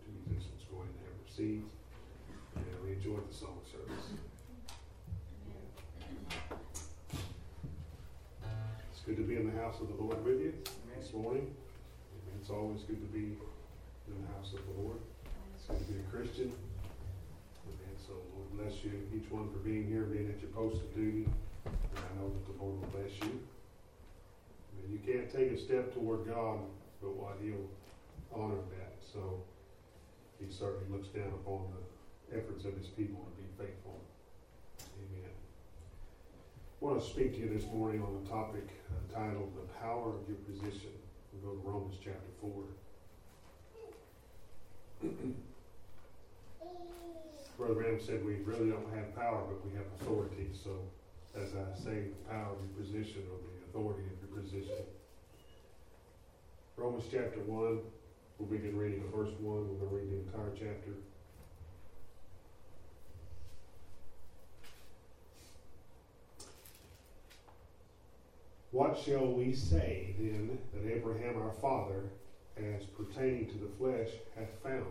to musicians go ahead and have their seats. And we enjoyed the song service. It's good to be in the house of the Lord with you this morning. It's always good to be in the house of the Lord. It's good to be a Christian. And so Lord bless you, each one, for being here, being at your post of duty. And I know that the Lord will bless you. And you can't take a step toward God but what He'll honor that. So He certainly looks down upon the efforts of His people to be faithful. Amen. I want to speak to you this morning on the topic titled The Power of Your Position. We'll go to Romans chapter 4. Brother Branham said we really don't have power, but we have authority. So as I say, the power of your position or the authority of your position. Romans chapter 1, we'll begin reading verse 1. We're going to read the entire chapter. What shall we say then that Abraham our father, as pertaining to the flesh, hath found?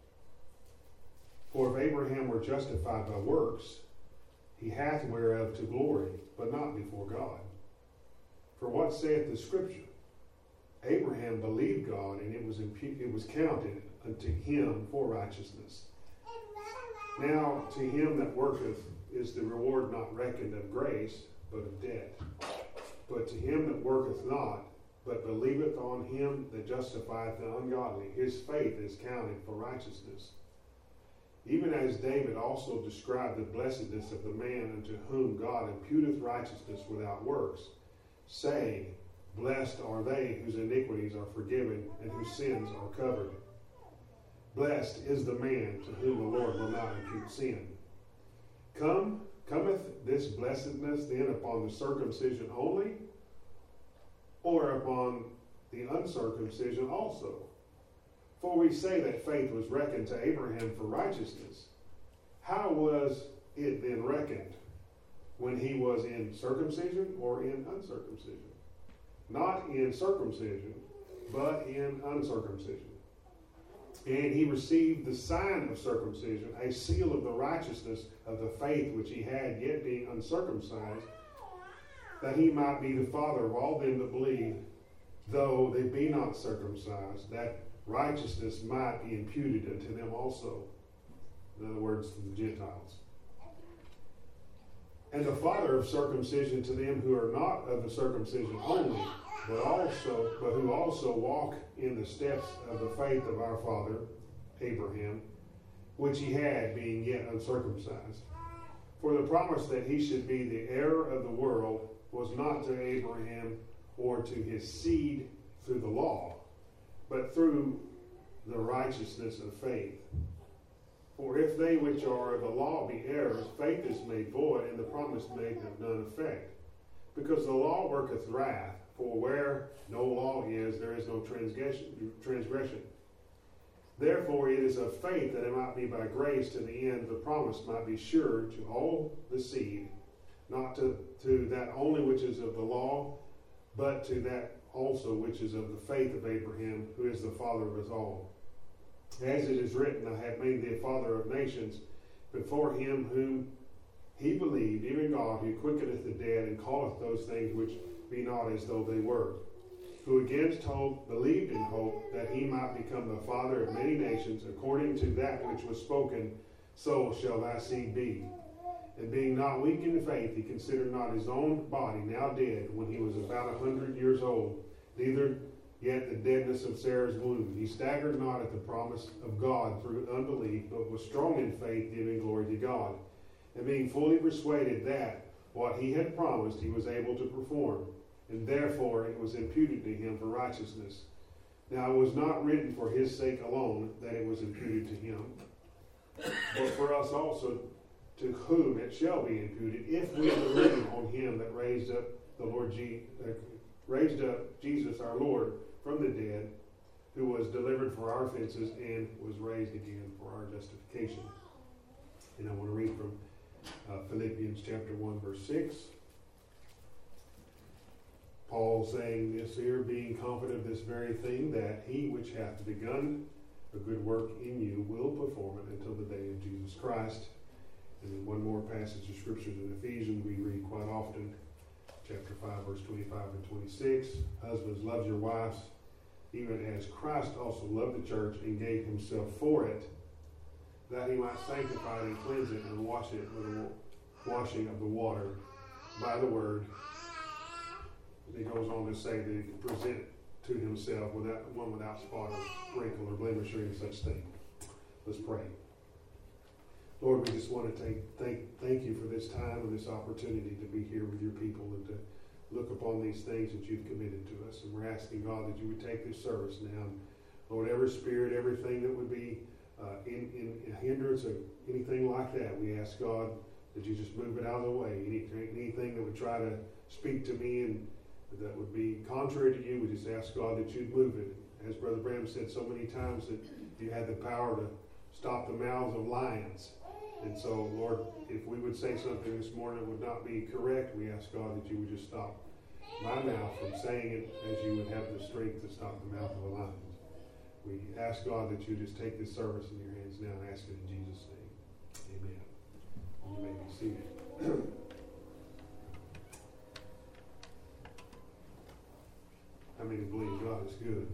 For if Abraham were justified by works, he hath whereof to glory, but not before God. For what saith the Scripture? Abraham believed God, and it was counted unto him for righteousness. Now to him that worketh is the reward not reckoned of grace, but of debt. But to him that worketh not, but believeth on him that justifieth the ungodly, his faith is counted for righteousness. Even as David also described the blessedness of the man unto whom God imputeth righteousness without works, saying, Blessed are they whose iniquities are forgiven and whose sins are covered. Blessed is the man to whom the Lord will not impute sin. Cometh this blessedness then upon the circumcision only, or upon the uncircumcision also? For we say that faith was reckoned to Abraham for righteousness. How was it then reckoned? When he was in circumcision or in uncircumcision? Not in circumcision, but in uncircumcision. And he received the sign of circumcision, a seal of the righteousness of the faith which he had, yet being uncircumcised, that he might be the father of all them that believe, though they be not circumcised, that righteousness might be imputed unto them also. In other words, to the Gentiles. And the father of circumcision to them who are not of the circumcision only, but who also walk in the steps of the faith of our father Abraham, which he had, being yet uncircumcised. For the promise that he should be the heir of the world was not to Abraham or to his seed through the law, but through the righteousness of faith. For if they which are of the law be heirs, faith is made void, and the promise made of none effect. Because the law worketh wrath, for where no law is, there is no transgression. Therefore it is of faith that it might be by grace, to the end the promise might be sure to all the seed, not to that only which is of the law, but to that also which is of the faith of Abraham, who is the father of us all. As it is written, I have made thee a father of nations, before him whom he believed, even God, who quickeneth the dead, and calleth those things which be not as though they were. Who against hope believed in hope, that he might become the father of many nations, according to that which was spoken, so shall thy seed be. And being not weak in faith, he considered not his own body now dead, when he was about 100 years old, neither yet the deadness of Sarah's womb. He staggered not at the promise of God through unbelief, but was strong in faith, giving glory to God, and being fully persuaded that what he had promised he was able to perform, and therefore it was imputed to him for righteousness. Now it was not written for his sake alone that it was imputed to him, but for us also, to whom it shall be imputed, if we believe on him that raised up Jesus our Lord from the dead, who was delivered for our offenses and was raised again for our justification. And I want to read from Philippians chapter 1, verse 6. Paul saying this here, being confident of this very thing, that he which hath begun a good work in you will perform it until the day of Jesus Christ. And then one more passage of scriptures in Ephesians we read quite often, chapter 5, verse 25 and 26. Husbands, love your wives, even as Christ also loved the church and gave himself for it, that he might sanctify it and cleanse it and wash it with the washing of the water by the word. He goes on to say that he can present to himself without spot or wrinkle or blemish or any such thing. Let's pray. Lord, we just want to thank you for this time and this opportunity to be here with your people and to look upon these things that you've committed to us. And we're asking, God, that you would take this service now. And Lord, every spirit, everything that would be in hindrance or anything like that, we ask, God, that you just move it out of the way. Anything that would try to speak to me and that would be contrary to you, we just ask, God, that you'd move it. As Brother Bram said so many times, that you had the power to stop the mouths of lions. And so, Lord, if we would say something this morning that would not be correct, we ask, God, that you would just stop my mouth from saying it as you would have the strength to stop the mouth of a lion. We ask, God, that you just take this service in your hands now and ask it in Jesus' name. Amen. You may be seated. How many believe God is good?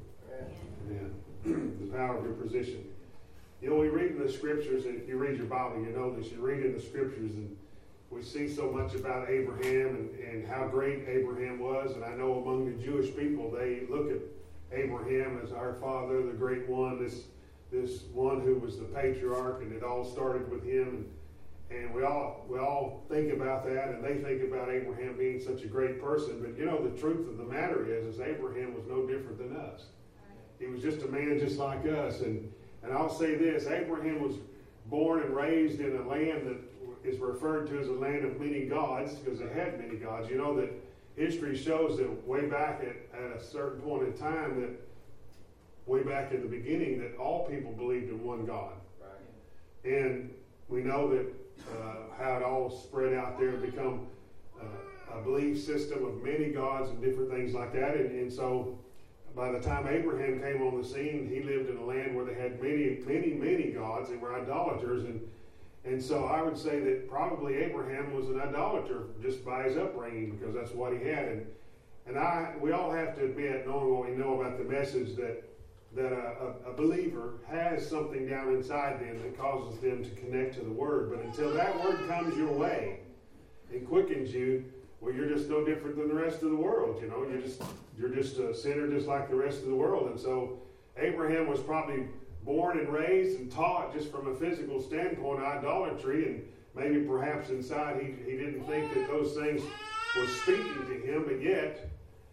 Amen. The power of your position. You know, we read in the scriptures, and if you read your Bible, you know this. You read in the scriptures, and we see so much about Abraham and how great Abraham was. And I know among the Jewish people, they look at Abraham as our father, the great one, this one who was the patriarch, and it all started with him. And we all think about that, and they think about Abraham being such a great person. But you know, the truth of the matter is Abraham was no different than us. He was just a man just like us. And I'll say this, Abraham was born and raised in a land that is referred to as a land of many gods, because it had many gods. You know that history shows that way back at a certain point in time, that way back in the beginning, that all people believed in one God. Right. And we know that how it all spread out there and become a belief system of many gods and different things like that. And so by the time Abraham came on the scene, he lived in a land where they had many gods. They were idolaters. And so I would say that probably Abraham was an idolater just by his upbringing, because that's what he had. And we all have to admit, knowing what we know about the message, that a believer has something down inside them that causes them to connect to the Word. But until that Word comes your way and quickens you, well, you're just no different than the rest of the world. You know, you're just a sinner just like the rest of the world. And so Abraham was probably born and raised and taught just from a physical standpoint idolatry, and maybe perhaps inside he didn't think that those things were speaking to him, but yet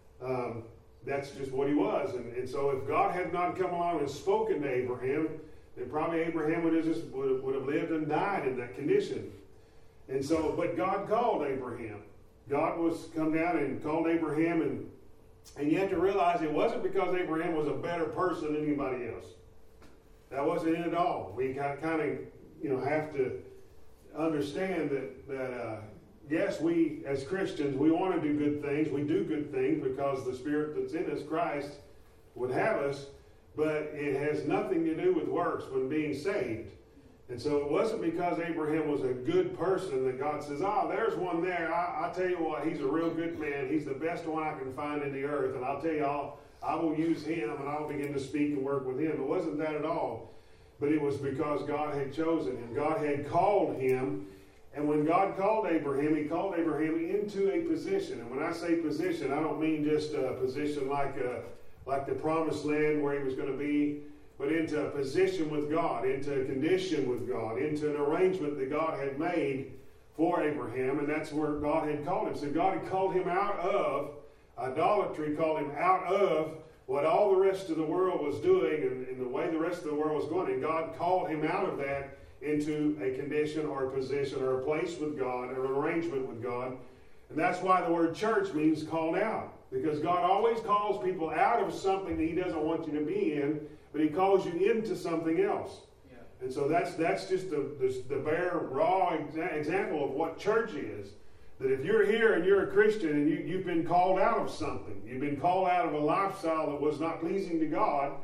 that's just what he was. And so if God had not come along and spoken to Abraham, then probably Abraham would have lived and died in that condition. And so, but God called Abraham. God was come down and called Abraham, and you have to realize it wasn't because Abraham was a better person than anybody else. That wasn't it at all. We kind of have to understand that yes, we as Christians, we want to do good things. We do good things because the Spirit that's in us, Christ, would have us, but it has nothing to do with works when being saved. And so it wasn't because Abraham was a good person that God says, there's one there. I tell you what, he's a real good man. He's the best one I can find in the earth. And I'll tell you, I will use him and I'll begin to speak and work with him. It wasn't that at all. But it was because God had chosen him. God had called him. And when God called Abraham, he called Abraham into a position. And when I say position, I don't mean just a position like the promised land where he was going to be, but into a position with God, into a condition with God, into an arrangement that God had made for Abraham, and that's where God had called him. So God had called him out of idolatry, called him out of what all the rest of the world was doing and the way the rest of the world was going, and God called him out of that into a condition or a position or a place with God or an arrangement with God. And that's why the word church means called out, because God always calls people out of something that he doesn't want you to be in, but he calls you into something else. Yeah. And so that's just the bare, raw example of what church is. That if you're here and you're a Christian and you've been called out of something, you've been called out of a lifestyle that was not pleasing to God,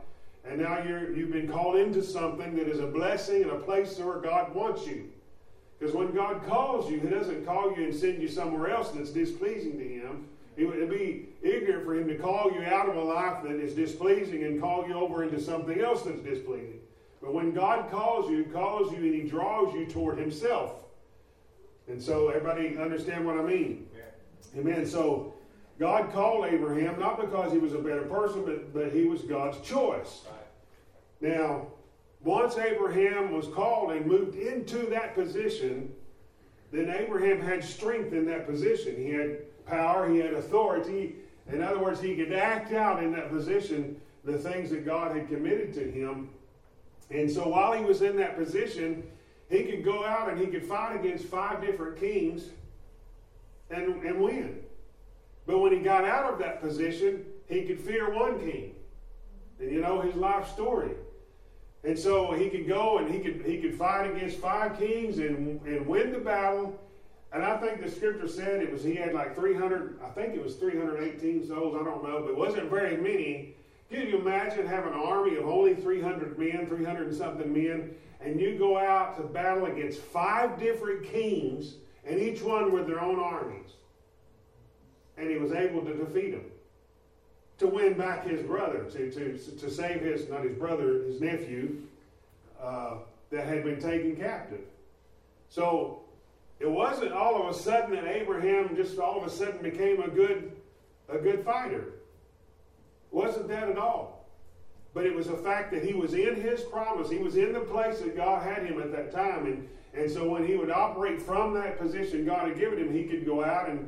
And now you've been called into something that is a blessing and a place where God wants you. Because when God calls you, He doesn't call you and send you somewhere else that's displeasing to Him. It would be ignorant for Him to call you out of a life that is displeasing and call you over into something else that's displeasing. But when God calls you and He draws you toward Himself. And so everybody understand what I mean? Yeah. Amen. So God called Abraham not because he was a better person, but he was God's choice. Right. Now, once Abraham was called and moved into that position, then Abraham had strength in that position. He had power, he had authority. In other words, he could act out in that position the things that God had committed to him. And so while he was in that position, he could go out and he could fight against 5 different kings and win. But when he got out of that position, he could fear one king. And you know his life story. And so he could go and he could fight against 5 kings and win the battle. And I think the scripture said he had like 300, I think it was 318 souls, I don't know, but it wasn't very many. Can you imagine having an army of only 300 men, 300 and something men, and you go out to battle against 5 different kings, and each one with their own armies? And he was able to defeat them, to win back his brother, to save his nephew that had been taken captive. So it wasn't all of a sudden that Abraham just all of a sudden became a good fighter. It wasn't that at all. But it was the fact that he was in his promise. He was in the place that God had him at that time. And so when he would operate from that position God had given him, he could go out and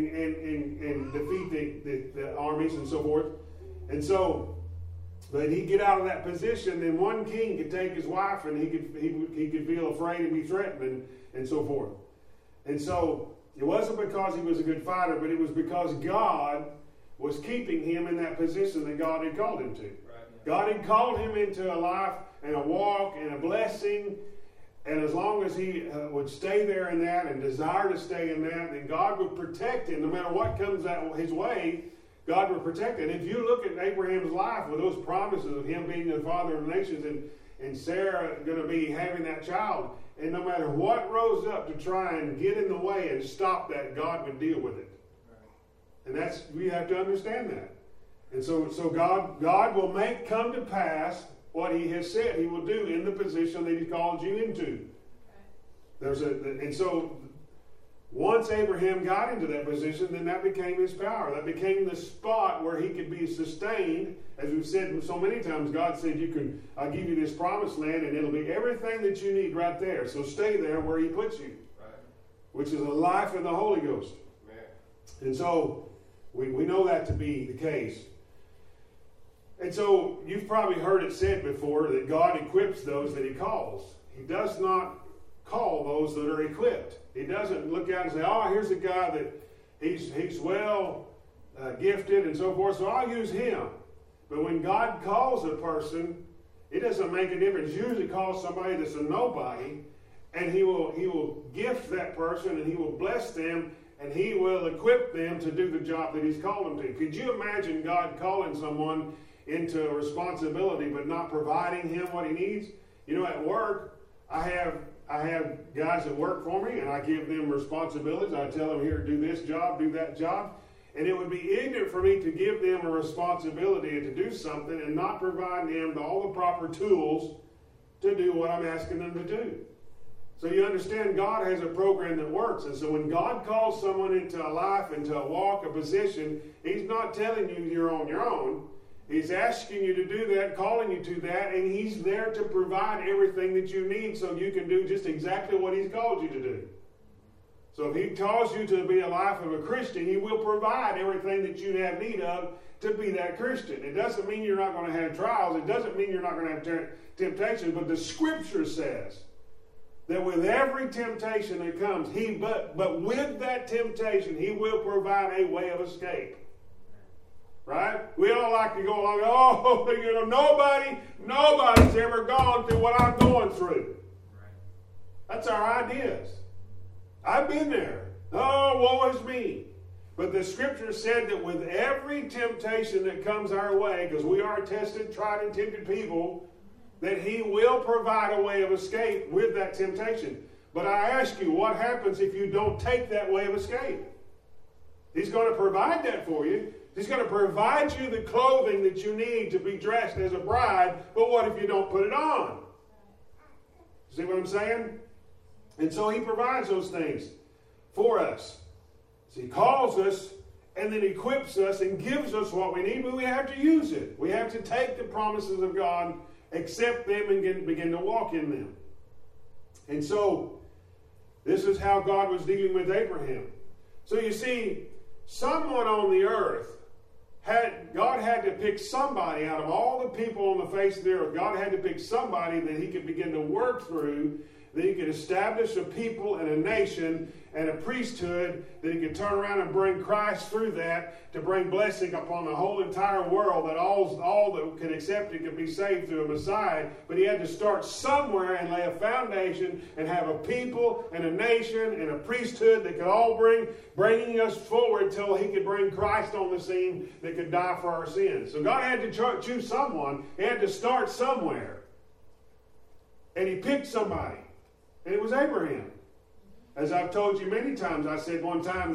defeat the armies and so forth. And so, but he'd get out of that position, then one king could take his wife, and he could feel afraid and be threatened and so forth. And so it wasn't because he was a good fighter, but it was because God was keeping him in that position that God had called him to. Right. God had called him into a life and a walk and a blessing. And as long as he would stay there in that and desire to stay in that, then God would protect him. No matter what comes his way, God would protect him. And if you look at Abraham's life with those promises of him being the father of nations and Sarah going to be having that child, and no matter what rose up to try and get in the way and stop that, God would deal with it. Right. And we have to understand that. And so God will make come to pass what He has said He will do in the position that He called you into. Okay. And so once Abraham got into that position, then that became his power. That became the spot where he could be sustained. As we've said so many times, God said, I'll give you this promised land, and it'll be everything that you need right there. So stay there where He puts you. Right. Which is a life in the Holy Ghost. Man. And so we know that to be the case. And so you've probably heard it said before that God equips those that He calls. He does not call those that are equipped. He doesn't look out and say, oh, here's a guy that he's well gifted and so forth, so I'll use him. But when God calls a person, it doesn't make a difference. He usually calls somebody that's a nobody, and He will gift that person, and He will bless them, and He will equip them to do the job that He's called them to. Could you imagine God calling someone into a responsibility but not providing him what he needs? You know, at work, I have guys that work for me, and I give them responsibilities. I tell them, here, do this job, do that job. And it would be ignorant for me to give them a responsibility to do something and not provide them all the proper tools to do what I'm asking them to do. So you understand, God has a program that works. And so when God calls someone into a life, into a walk, a position, He's not telling you you're on your own. He's asking you to do that, calling you to that, and He's there to provide everything that you need so you can do just exactly what He's called you to do. So if He calls you to be a life of a Christian, He will provide everything that you have need of to be that Christian. It doesn't mean you're not going to have trials. It doesn't mean you're not going to have temptation. But the Scripture says that with every temptation that comes, but with that temptation, He will provide a way of escape. Right? We all like to go along, nobody's ever gone through what I'm going through. Right. That's our ideas. I've been there. Oh, woe is me. But the scripture said that with every temptation that comes our way, because we are tested, tried, and tempted people, that he will provide a way of escape with that temptation. But I ask you, what happens if you don't take that way of escape? He's going to provide that for you. He's going to provide you the clothing that you need to be dressed as a bride, but what if you don't put it on? See what I'm saying? And so he provides those things for us. So he calls us and then equips us and gives us what we need, but we have to use it. We have to take the promises of God, accept them, and begin to walk in them. And so this is how God was dealing with Abraham. So you see, someone on the earth, God had to pick somebody out of all the people on the face of the earth. God had to pick somebody that he could begin to work through, that he could establish a people and a nation and a priesthood, that he could turn around and bring Christ through that to bring blessing upon the whole entire world, that all that could accept it could be saved through a Messiah. But he had to start somewhere and lay a foundation and have a people and a nation and a priesthood that could all bringing us forward till he could bring Christ on the scene that could die for our sins. So God had to choose someone. He had to start somewhere. And he picked somebody. And it was Abraham. As I've told you many times, I said one time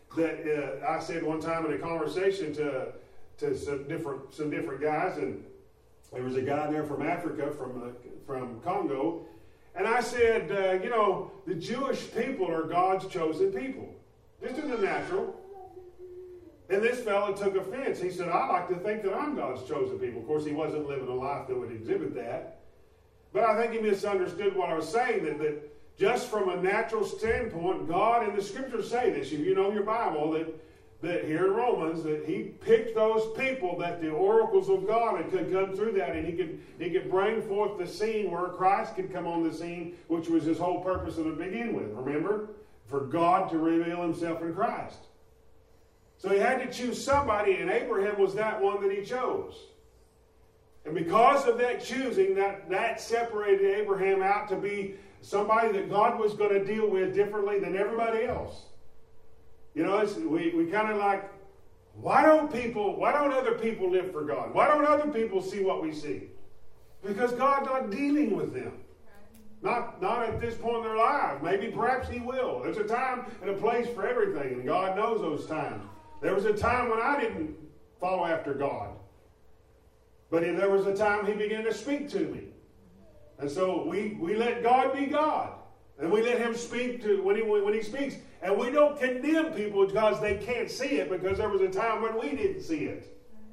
I said one time in a conversation to some different guys, and there was a guy there from Africa, from Congo, and I said, the Jewish people are God's chosen people, just in the natural. And this fellow took offense. He said, I like to think that I'm God's chosen people. Of course, he wasn't living a life that would exhibit that. But I think he misunderstood what I was saying, that just from a natural standpoint, God and the scriptures say this. If you know your Bible, that here in Romans, that he picked those people, that the oracles of God could come through that, and he could bring forth the scene where Christ could come on the scene, which was his whole purpose to begin with. Remember? For God to reveal himself in Christ. So he had to choose somebody, and Abraham was that one that he chose. And because of that choosing, that separated Abraham out to be somebody that God was going to deal with differently than everybody else. We kind of like, why don't other people live for God? Why don't other people see what we see? Because God's not dealing with them. Not at this point in their lives. Maybe perhaps he will. There's a time and a place for everything, and God knows those times. There was a time when I didn't follow after God. But there was a time he began to speak to me. And so we let God be God. And we let him speak to when he speaks. And we don't condemn people because they can't see it, because there was a time when we didn't see it.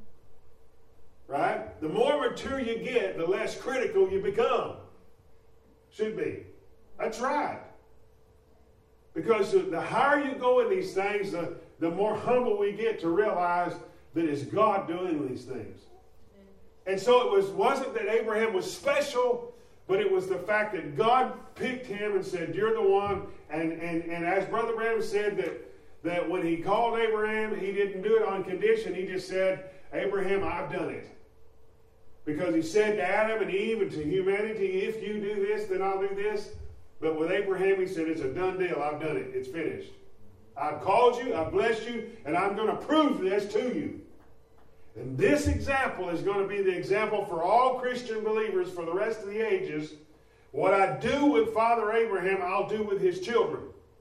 Right? The more mature you get, the less critical you become. Should be. That's right. Because the higher you go in these things, the more humble we get to realize that it's God doing these things. And so it wasn't that Abraham was special, but it was the fact that God picked him and said, you're the one. And as Brother Branham said, that when he called Abraham, he didn't do it on condition. He just said, Abraham, I've done it. Because he said to Adam and Eve and to humanity, if you do this, then I'll do this. But with Abraham, he said, it's a done deal. I've done it. It's finished. I've called you, I've blessed you, and I'm going to prove this to you. And this example is going to be the example for all Christian believers for the rest of the ages. What I do with Father Abraham, I'll do with his children.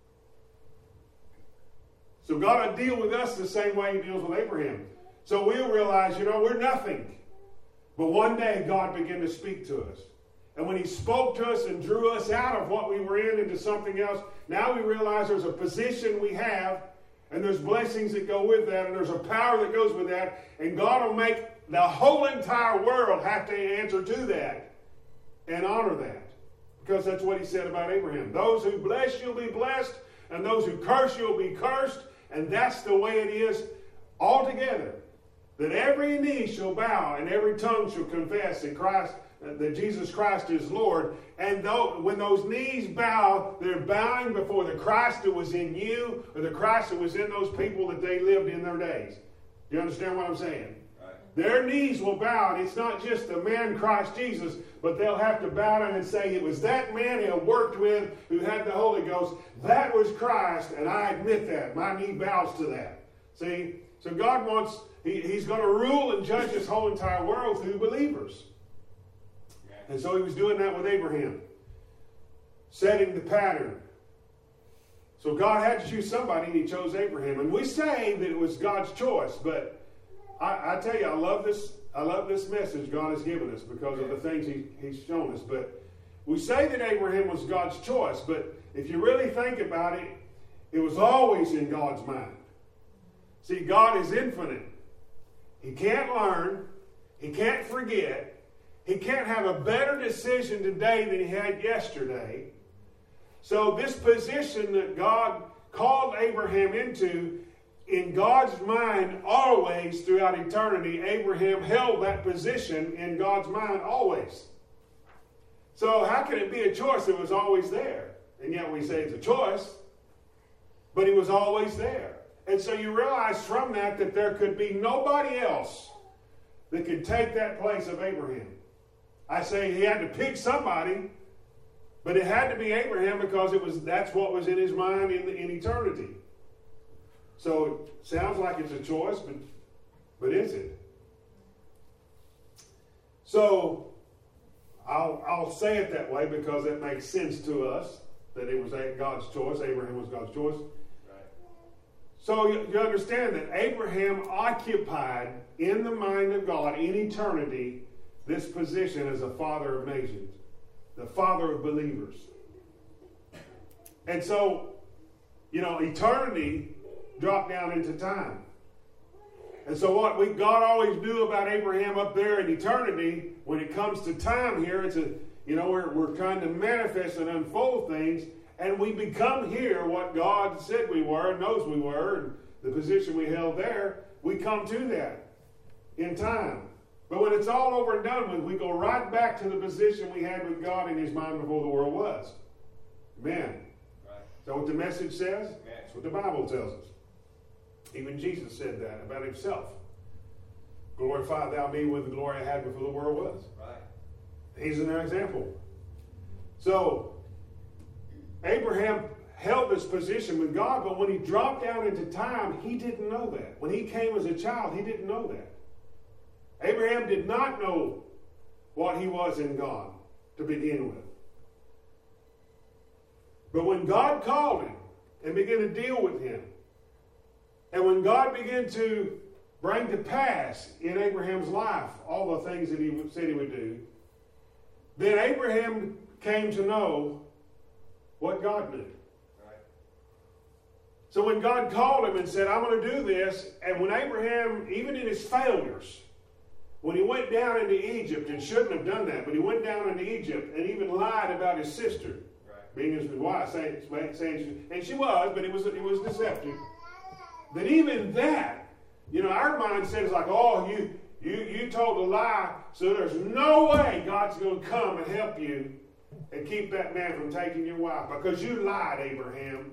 So God will deal with us the same way he deals with Abraham. So we'll realize, we're nothing. But one day God began to speak to us. And when he spoke to us and drew us out of what we were in into something else, now we realize there's a position we have, and there's blessings that go with that, and there's a power that goes with that, and God will make the whole entire world have to answer to that and honor that. Because that's what he said about Abraham. Those who bless you will be blessed, and those who curse you will be cursed, and that's the way it is altogether. That every knee shall bow, and every tongue shall confess that Jesus Christ is Lord. And when those knees bow, they're bowing before the Christ that was in you, or the Christ that was in those people that they lived in their days. Do you understand what I'm saying? Right. Their knees will bow, and it's not just the man Christ Jesus, but they'll have to bow down and say, it was that man he worked with who had the Holy Ghost. That was Christ, and I admit that. My knee bows to that. See? So God wants, He's going to rule and judge this whole entire world through believers. And so He was doing that with Abraham, setting the pattern. So God had to choose somebody, and He chose Abraham. And we say that it was God's choice, but I tell you, I love this message God has given us because of the things He's shown us. But we say that Abraham was God's choice, but if you really think about it, it was always in God's mind. See, God is infinite. He can't learn. He can't forget. He can't have a better decision today than He had yesterday. So this position that God called Abraham into, in God's mind always throughout eternity, Abraham held that position in God's mind always. So how can it be a choice that was always there? And yet we say it's a choice, but He was always there. And so you realize from that there could be nobody else that could take that place of Abraham. I say He had to pick somebody, but it had to be Abraham because that's what was in his mind in eternity. So it sounds like it's a choice, but is it? So I'll say it that way because it makes sense to us that it was God's choice. Abraham was God's choice. So you understand that Abraham occupied in the mind of God in eternity this position as a father of nations, the father of believers. And so, eternity dropped down into time. And so what God always knew about Abraham up there in eternity, when it comes to time here, we're trying to manifest and unfold things. And we become here what God said we were and knows we were, and the position we held there, we come to that in time. But when it's all over and done with, we go right back to the position we had with God in His mind before the world was. Amen. Right. Is that what the message says? Amen. That's what the Bible tells us. Even Jesus said that about Himself. Glorify thou me with the glory I had before the world was. Right. He's an example. So, Abraham held this position with God, but when he dropped down into time, he didn't know that. When he came as a child, he didn't know that. Abraham did not know what he was in God to begin with. But when God called him and began to deal with him, and when God began to bring to pass in Abraham's life all the things that He said He would do, then Abraham came to know what God knew. Right. So when God called him and said, I'm going to do this, and when Abraham, even in his failures, when he went down into Egypt and shouldn't have done that, but he went down into Egypt and even lied about his sister, right, being his wife, saying, and she was, but it was deceptive. That even that, our mindset is like, oh, you told a lie, so there's no way God's going to come and help you and keep that man from taking your wife because you lied, Abraham.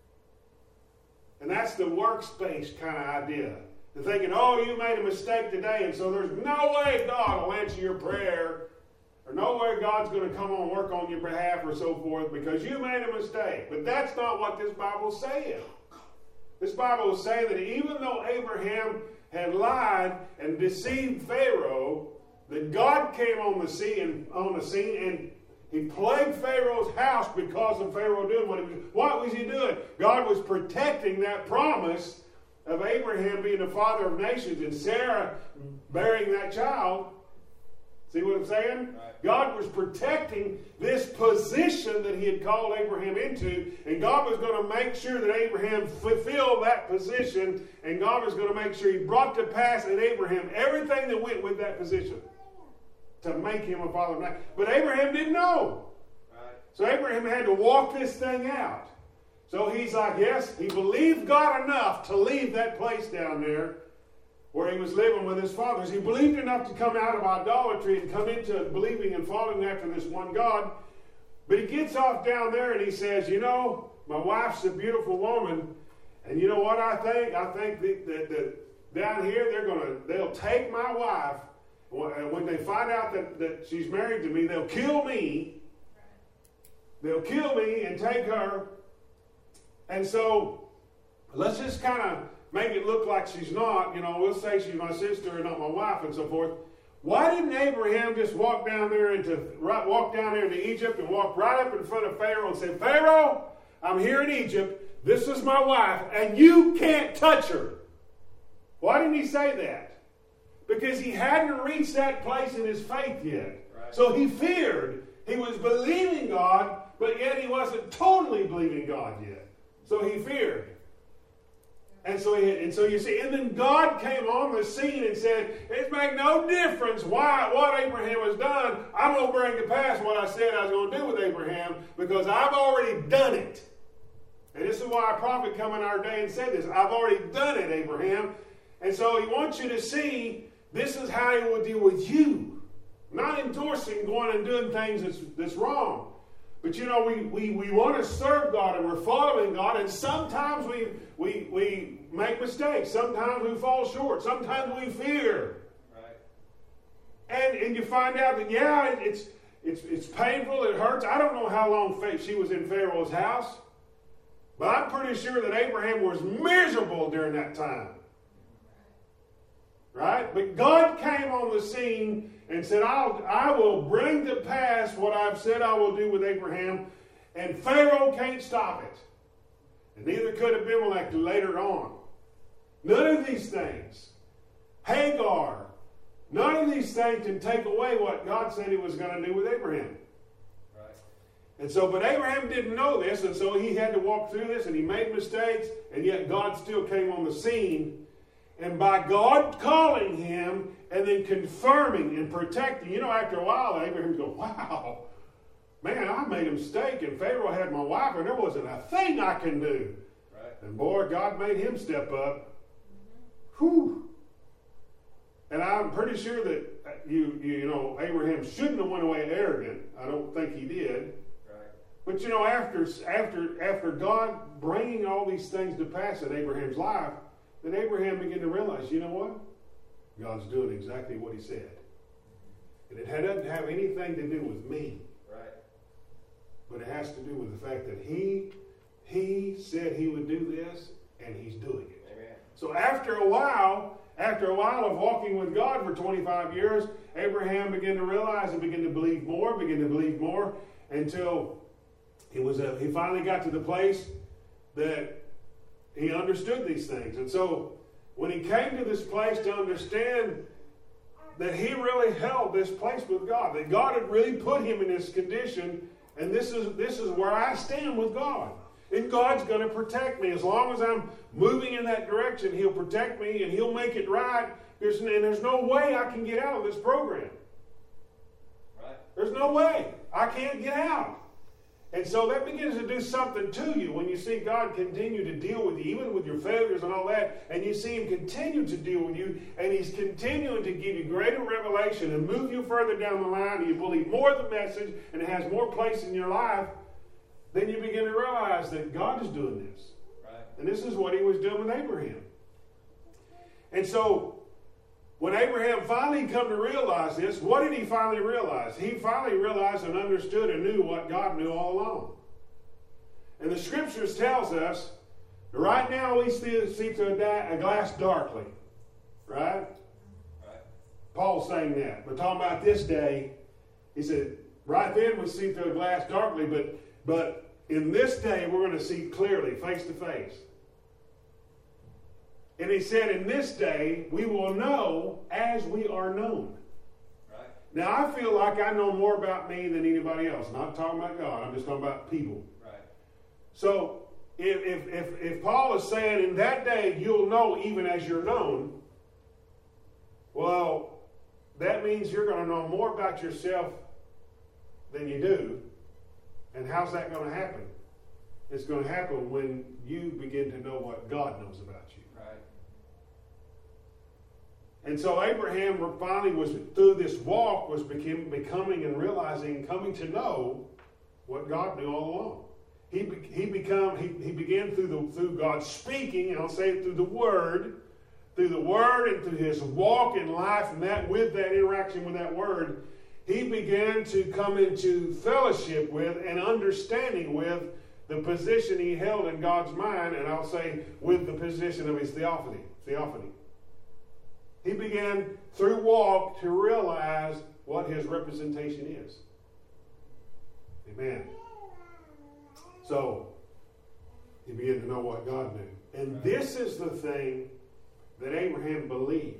And that's the workspace kind of idea. They're thinking, oh, you made a mistake today, and so there's no way God will answer your prayer, or no way God's going to come on and work on your behalf or so forth because you made a mistake. But that's not what this Bible is saying. This Bible is saying that even though Abraham had lied and deceived Pharaoh, that God came on the scene and He plagued Pharaoh's house because of Pharaoh doing what he was doing. What was he doing? God was protecting that promise of Abraham being the father of nations and Sarah bearing that child. See what I'm saying? Right. God was protecting this position that He had called Abraham into, and God was going to make sure that Abraham fulfilled that position, and God was going to make sure He brought to pass in Abraham everything that went with that position to make him a father of nations. But Abraham didn't know. Right. So Abraham had to walk this thing out. So he's like, yes, he believed God enough to leave that place down there where he was living with his fathers. He believed enough to come out of idolatry and come into believing and following after this one God. But he gets off down there and he says, my wife's a beautiful woman. And you know what I think? I think that down here they'll take my wife. When they find out that she's married to me, they'll kill me. They'll kill me and take her. And so let's just kind of make it look like she's not. We'll say she's my sister and not my wife and so forth. Why didn't Abraham just walk down there into Egypt and walk right up in front of Pharaoh and say, Pharaoh, I'm here in Egypt. This is my wife, and you can't touch her. Why didn't he say that? Because he hadn't reached that place in his faith yet. Right. So he feared. He was believing God, but yet he wasn't totally believing God yet. So he feared. And so you see, and then God came on the scene and said, it makes no difference what Abraham has done. I'm going to bring to pass what I said I was going to do with Abraham because I've already done it. And this is why a prophet come in our day and said this. I've already done it, Abraham. And so he wants you to see this is how he will deal with you. Not endorsing going and doing things that's wrong. But we want to serve God and we're following God, and sometimes we make mistakes. Sometimes we fall short. Sometimes we fear. Right. And you find out that it's painful, it hurts. I don't know how long she was in Pharaoh's house, but I'm pretty sure that Abraham was miserable during that time. Right? But God came on the scene and said, I will bring to pass what I've said I will do with Abraham, and Pharaoh can't stop it. And neither could Abimelech later on. None of these things, Hagar, none of these things can take away what God said he was going to do with Abraham. Right. And so, but Abraham didn't know this, and so he had to walk through this, and he made mistakes, and yet God still came on the scene. And by God calling him and then confirming and protecting, after a while, Abraham goes, wow, man, I made a mistake, and Pharaoh had my wife, and there wasn't a thing I can do. Right. And boy, God made him step up. Whew. And I'm pretty sure that, Abraham shouldn't have went away arrogant. I don't think he did. Right. But, after God bringing all these things to pass in Abraham's life, then Abraham began to realize, you know what? God's doing exactly what he said. And it doesn't have anything to do with me. Right. But it has to do with the fact that he said he would do this, and he's doing it. Amen. So after a while of walking with God for 25 years, Abraham began to realize and began to believe more, until he finally got to the place that he understood these things. And so when he came to this place to understand that he really held this place with God, that God had really put him in this condition, and this is where I stand with God. And God's going to protect me. As long as I'm moving in that direction, he'll protect me and he'll make it right. There's no way I can get out of this program. Right. There's no way. I can't get out. And so that begins to do something to you when you see God continue to deal with you, even with your failures and all that, and you see him continue to deal with you, and he's continuing to give you greater revelation and move you further down the line, and you believe more of the message, and it has more place in your life, then you begin to realize that God is doing this. Right. And this is what he was doing with Abraham. And so when Abraham finally come to realize this, what did he finally realize? He finally realized and understood and knew what God knew all along. And the scriptures tells us, right now we see through a glass darkly. Right? Paul's saying that. But talking about this day, he said, right then we see through a glass darkly, but in this day we're going to see clearly, face to face. And he said, in this day, we will know as we are known. Right. Now, I feel like I know more about me than anybody else. I'm not talking about God. I'm just talking about people. Right. So, if Paul is saying, in that day, you'll know even as you're known, well, that means you're going to know more about yourself than you do. And how's that going to happen? It's going to happen when you begin to know what God knows about you. And so Abraham finally was through this walk was becoming and realizing, coming to know what God knew all along. He began through God speaking, and I'll say it through the Word and through his walk in life, and that with that interaction with that Word, he began to come into fellowship with and understanding with the position he held in God's mind, and I'll say with the position of his theophany. He began through walk to realize what his representation is. Amen. So he began to know what God knew. And this is the thing that Abraham believed.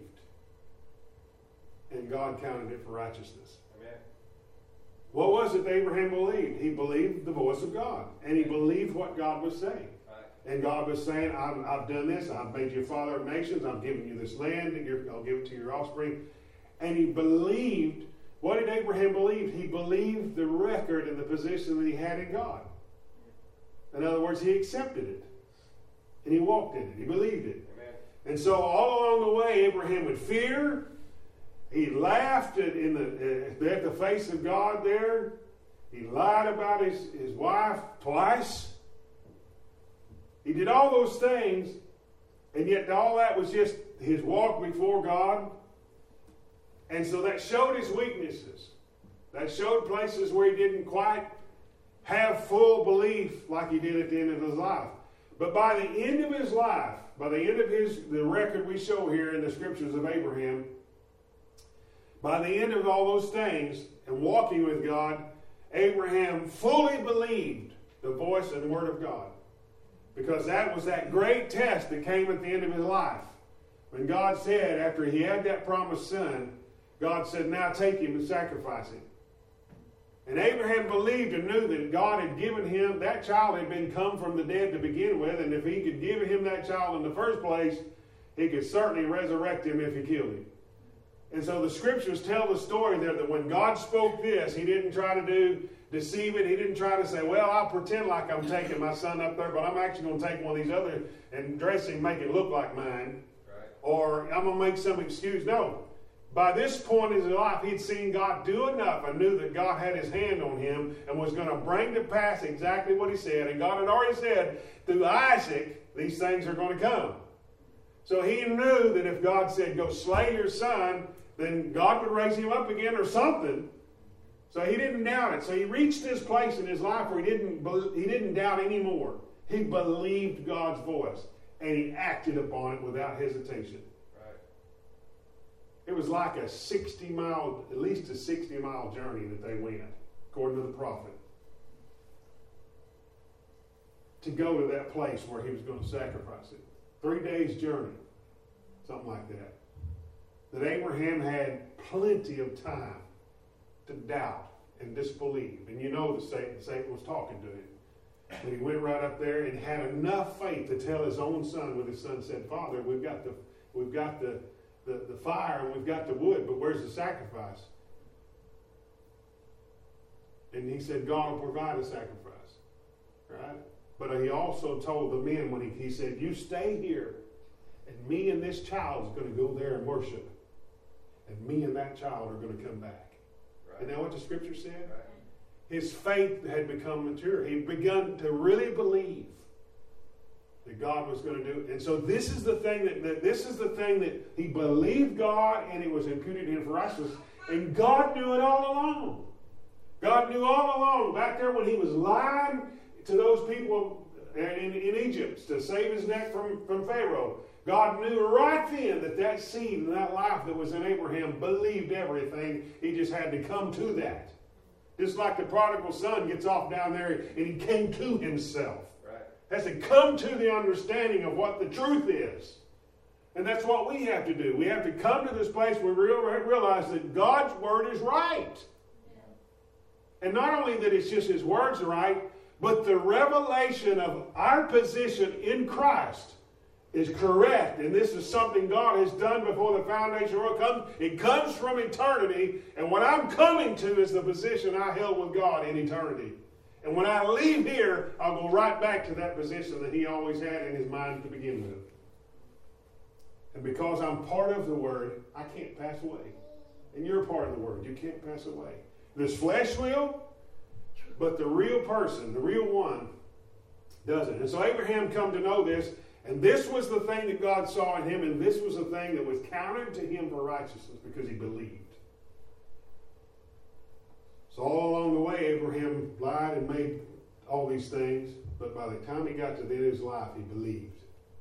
And God counted it for righteousness. Amen. What was it that Abraham believed? He believed the voice of God. And he believed what God was saying. And God was saying, I've done this. I've made you a father of nations. I'm giving you this land. I'll give it to your offspring. And he believed. What did Abraham believe? He believed the record and the position that he had in God. In other words, he accepted it. And he walked in it. He believed it. Amen. And so all along the way, Abraham would fear. He laughed at the face of God there. He lied about his wife twice. He did all those things, and yet all that was just his walk before God. And so that showed his weaknesses. That showed places where he didn't quite have full belief like he did at the end of his life. But by the end of his life, by the end of the record we show here in the scriptures of Abraham, by the end of all those things and walking with God, Abraham fully believed the voice and word of God. Because that was that great test that came at the end of his life. When God said, after he had that promised son, God said, now take him and sacrifice him. And Abraham believed and knew that God had given him, that child had been come from the dead to begin with, and if he could give him that child in the first place, he could certainly resurrect him if he killed him. And so the scriptures tell the story there that when God spoke this, he didn't try to deceive it. He didn't try to say, well, I'll pretend like I'm taking my son up there, but I'm actually going to take one of these other and dress him, make it look like mine. Right. Or I'm going to make some excuse. No. By this point in his life, he'd seen God do enough and knew that God had his hand on him and was going to bring to pass exactly what he said. And God had already said, through Isaac, these things are going to come. So he knew that if God said, go slay your son, then God would raise him up again or something. So he didn't doubt it. So he reached this place in his life where he didn't doubt anymore. He believed God's voice, and he acted upon it without hesitation. Right. It was like at least a 60-mile journey that they went, according to the prophet, to go to that place where he was going to sacrifice it. 3 days' journey, something like that. That Abraham had plenty of time to doubt and disbelieve. And you know the Satan was talking to him. But he went right up there and had enough faith to tell his own son, when his son said, Father, we've got the fire and we've got the wood, but where's the sacrifice? And he said, God will provide a sacrifice. Right? But he also told the men when he said, you stay here, and me and this child is going to go there and worship. And me and that child are going to come back. Right. And now what the scripture said? Right. His faith had become mature. He'd begun to really believe that God was going to do it. And so this is the thing that he believed God, and it was imputed to him for righteousness. And God knew it all along. God knew all along, back there when he was lying to those people in Egypt to save his neck from Pharaoh. God knew right then that seed and that life that was in Abraham believed everything. He just had to come to that. Just like the prodigal son gets off down there and he came to himself. Right. Has to come to the understanding of what the truth is. And that's what we have to do. We have to come to this place where we realize that God's word is right. Yeah. And not only that it's just his words are right, but the revelation of our position in Christ is correct, and this is something God has done before the foundation of the world. It comes from eternity, and what I'm coming to is the position I held with God in eternity. And when I leave here, I'll go right back to that position that he always had in his mind to begin with. And because I'm part of the Word, I can't pass away. And you're part of the Word. You can't pass away. This flesh will, but the real person, the real one, doesn't. And so Abraham come to know this. And this was the thing that God saw in him, and this was the thing that was counted to him for righteousness because he believed. So all along the way, Abraham lied and made all these things. but by the time he got to the end of his life, he believed.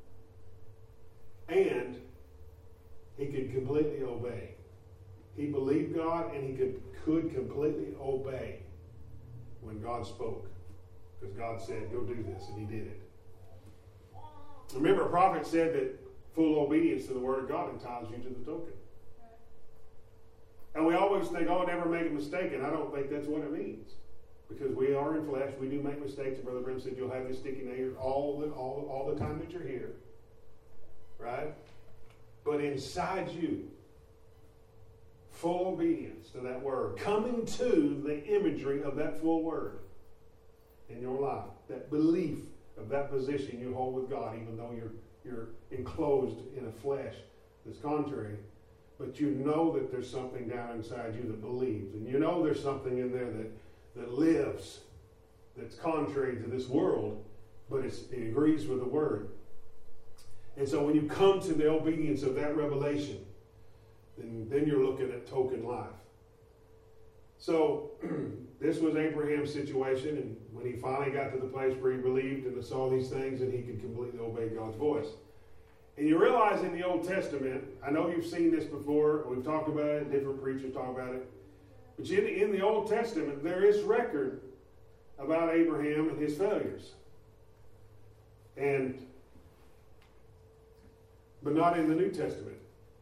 And he could completely obey. He believed God, and he could completely obey when God spoke. Because God said, go do this, and he did it. Remember, a prophet said that full obedience to the word of God entitles you to the token. And we always think, oh, never make a mistake, and I don't think that's what it means. Because we are in flesh, we do make mistakes. And Brother Brim said you'll have this sticky nail all the time that you're here. Right? But inside you, full obedience to that word, coming to the imagery of that full word in your life, that belief of that position you hold with God, even though you're enclosed in a flesh that's contrary, but you know that there's something down inside you that believes, and you know there's something in there that lives, that's contrary to this world, but it agrees with the word. And so when you come to the obedience of that revelation, then you're looking at token life. So this was Abraham's situation, and when he finally got to the place where he believed and saw these things, and he could completely obey God's voice. And you realize in the Old Testament, I know you've seen this before, we've talked about it, different preachers talk about it, but in the Old Testament, there is record about Abraham and his failures. But not in the New Testament.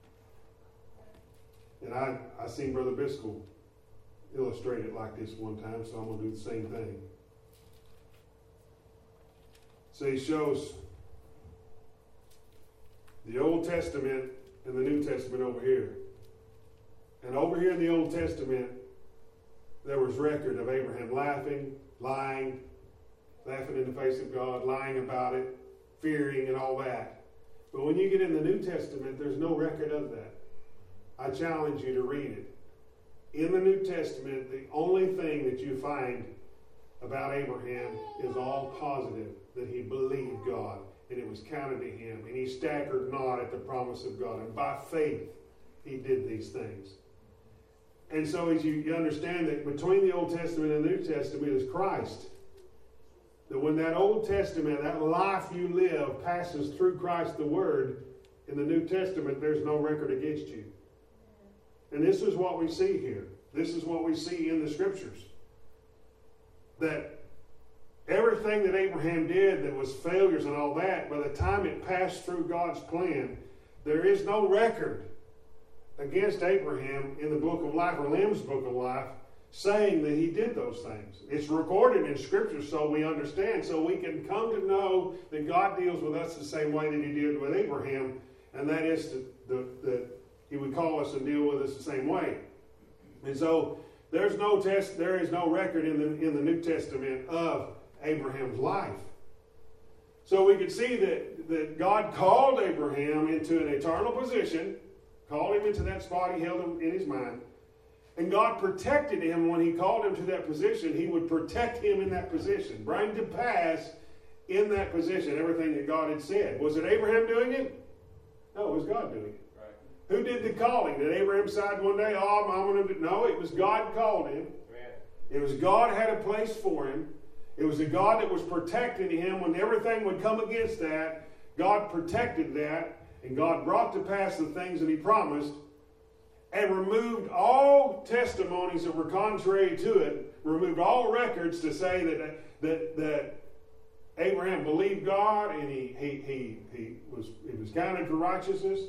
And I seen Brother Biscoe illustrate it like this one time, so I'm going to do the same thing. So he shows the Old Testament and the New Testament over here. And over here in the Old Testament, there was record of Abraham laughing, lying, laughing in the face of God, lying about it, fearing and all that. But when you get in the New Testament, there's no record of that. I challenge you to read it. In the New Testament, the only thing that you find about Abraham is all positive, that he believed God, and it was counted to him, and he staggered not at the promise of God, and by faith he did these things. And so as you understand that between the Old Testament and the New Testament is Christ, that when that Old Testament, that life you live, passes through Christ the Word, in the New Testament, there's no record against you. And this is what we see here. This is what we see in the Scriptures. That everything that Abraham did that was failures and all that, by the time it passed through God's plan, there is no record against Abraham in the book of life, or Lamb's book of life, saying that he did those things. It's recorded in Scripture so we understand, so we can come to know that God deals with us the same way that he did with Abraham, and that is that he would call us and deal with us the same way. And so there is no record in the New Testament of Abraham's life. So we can see that God called Abraham into an eternal position, called him into that spot, he held him in his mind. And God protected him when he called him to that position. He would protect him in that position, bring to pass in that position everything that God had said. Was it Abraham doing it? No, it was God doing it. Right. Who did the calling? Did Abraham decide one day, I'm going to do? No, it was God called him. Right. It was God had a place for him. It was a God that was protecting him. When everything would come against that, God protected that, and God brought to pass the things that he promised, and removed all testimonies that were contrary to it, removed all records to say that Abraham believed God and he was counted for righteousness.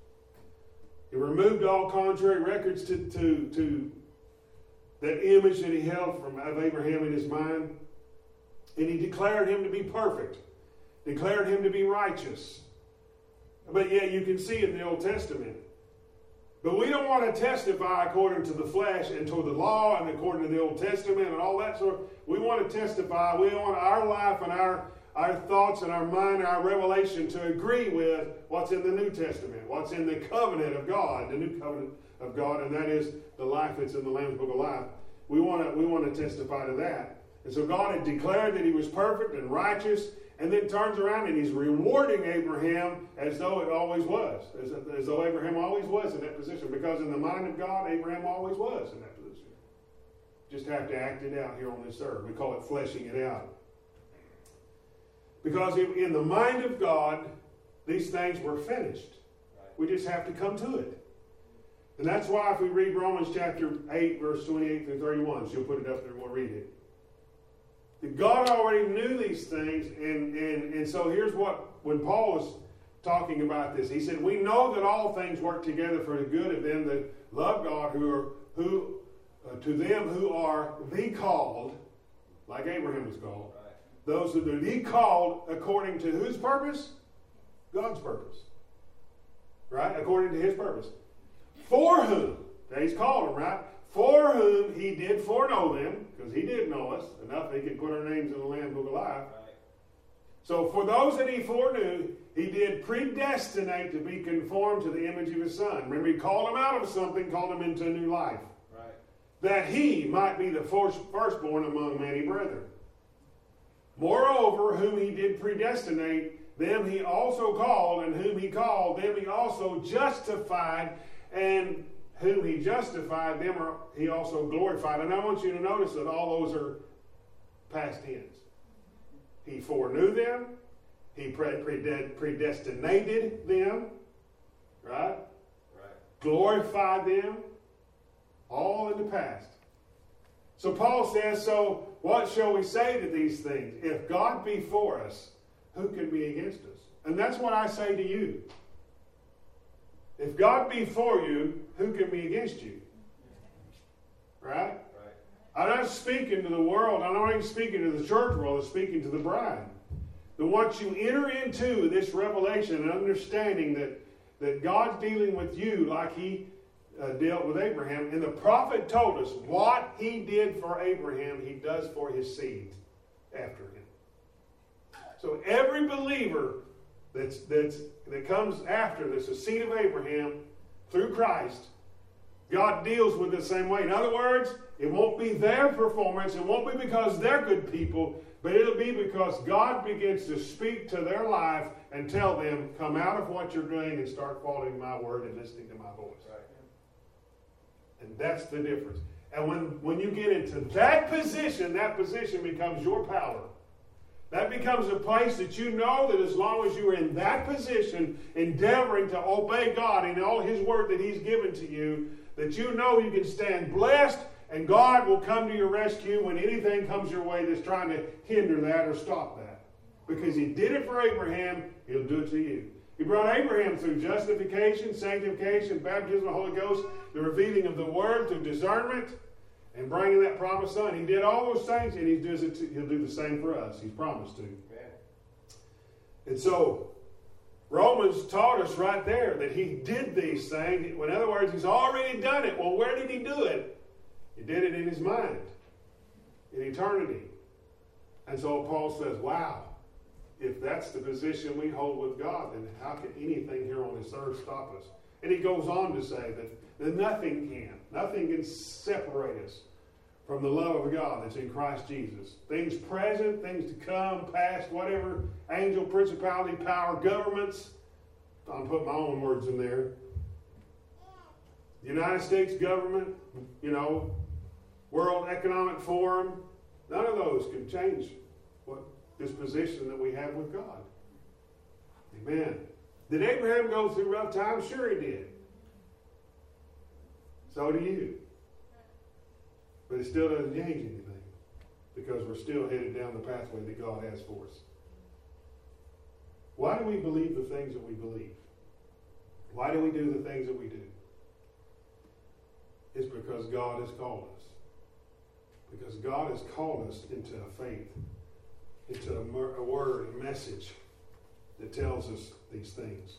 He removed all contrary records to that image that he held of Abraham in his mind, and he declared him to be perfect, declared him to be righteous. But yet you can see it in the Old Testament. But we don't want to testify according to the flesh and to the law and according to the Old Testament and all that sort. We want to testify. We want our life and our thoughts and our mind and our revelation to agree with what's in the New Testament, what's in the covenant of God, the new covenant of God, and that is the life that's in the Lamb's Book of Life. We want to testify to that. And so God had declared that he was perfect and righteous, and then turns around and he's rewarding Abraham as though it always was. As though Abraham always was in that position. Because in the mind of God, Abraham always was in that position. Just have to act it out here on this earth. We call it fleshing it out. Because in the mind of God, these things were finished. We just have to come to it. And that's why if we read Romans chapter 8, verse 28 through 31, she'll put it up there and we'll read it. That God already knew these things, and so here's what, when Paul was talking about this, he said, we know that all things work together for the good of them that love God, to them who are the called, like Abraham was called, those who are the called according to whose purpose? God's purpose. Right? According to his purpose. For whom? Now he's called them, right? For whom he did foreknow them, because he did know us enough that he could put our names in the Lamb's Book of Life. Right. So for those that he foreknew, he did predestinate to be conformed to the image of his Son. Remember, he called them out of something, called them into a new life. Right. That he might be the firstborn among many brethren. Moreover, whom he did predestinate, them he also called, and whom he called, them he also justified, and whom he justified, them he also glorified. And I want you to notice that all those are past tense. He foreknew them. He predestinated them. Right? Glorified them. All in the past. So Paul says, so what shall we say to these things? If God be for us, who can be against us? And that's what I say to you. If God be for you, who can be against you? Right? I'm not speaking to the world. I'm not even speaking to the church world. I'm speaking to the bride. That once you enter into this revelation and understanding that God's dealing with you like he dealt with Abraham, and the prophet told us what he did for Abraham, he does for his seed after him. So every believer that comes after this, the seed of Abraham, through Christ, God deals with it the same way. In other words, it won't be their performance, it won't be because they're good people, but it'll be because God begins to speak to their life and tell them, come out of what you're doing and start following my word and listening to my voice. Right. And that's the difference. And when you get into that position becomes your power. That becomes a place that you know that as long as you are in that position, endeavoring to obey God and all his word that he's given to you, that you know you can stand blessed and God will come to your rescue when anything comes your way that's trying to hinder that or stop that. Because he did it for Abraham, he'll do it to you. He brought Abraham through justification, sanctification, baptism of the Holy Ghost, the revealing of the word through discernment, and bringing that promised son. He did all those things, and he'll do the same for us. He's promised to. Amen. And so, Romans taught us right there that he did these things. In other words, he's already done it. Well, where did he do it? He did it in his mind, in eternity. And so Paul says, wow, if that's the position we hold with God, then how can anything here on this earth stop us? And he goes on to say that nothing can separate us from the love of God that's in Christ Jesus. Things present, things to come, past, whatever, angel, principality, power, governments. I'll put my own words in there. The United States government, World Economic Forum, none of those can change this position that we have with God. Amen. Did Abraham go through rough times? Sure he did. So do you. But it still doesn't change anything because we're still headed down the pathway that God has for us. Why do we believe the things that we believe? Why do we do the things that we do? It's because God has called us. Because God has called us into a faith, into a word, a message that tells us these things.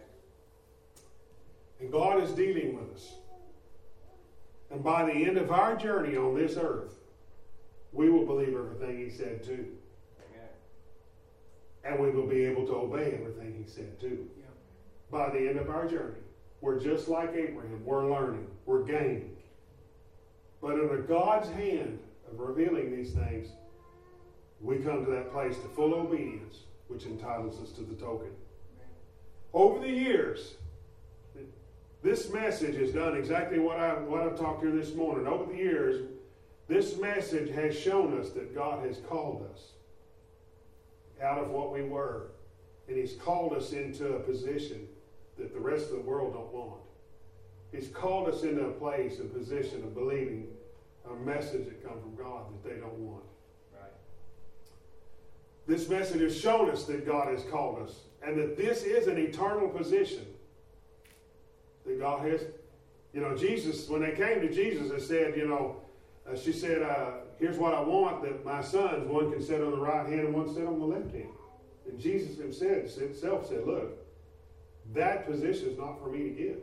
And God is dealing with us. And by the end of our journey on this earth, we will believe everything he said too. Amen. And we will be able to obey everything he said too. Yeah. By the end of our journey, we're just like Abraham. We're learning. We're gaining. But under God's hand of revealing these things, we come to that place to full obedience, which entitles us to the token. Over the years, this message has done exactly what I've talked here this morning. Over the years, this message has shown us that God has called us. out of what we were. And He's called us into a position that the rest of the world don't want. He's called us into a place, a position of believing a message that comes from God that they don't want. Right. This message has shown us that God has called us and that this is an eternal position that God has. Jesus, when they came to Jesus, they said, she said, here's what I want, that my sons, one can sit on the right hand and one sit on the left hand. And Jesus himself said, look, that position is not for me to give.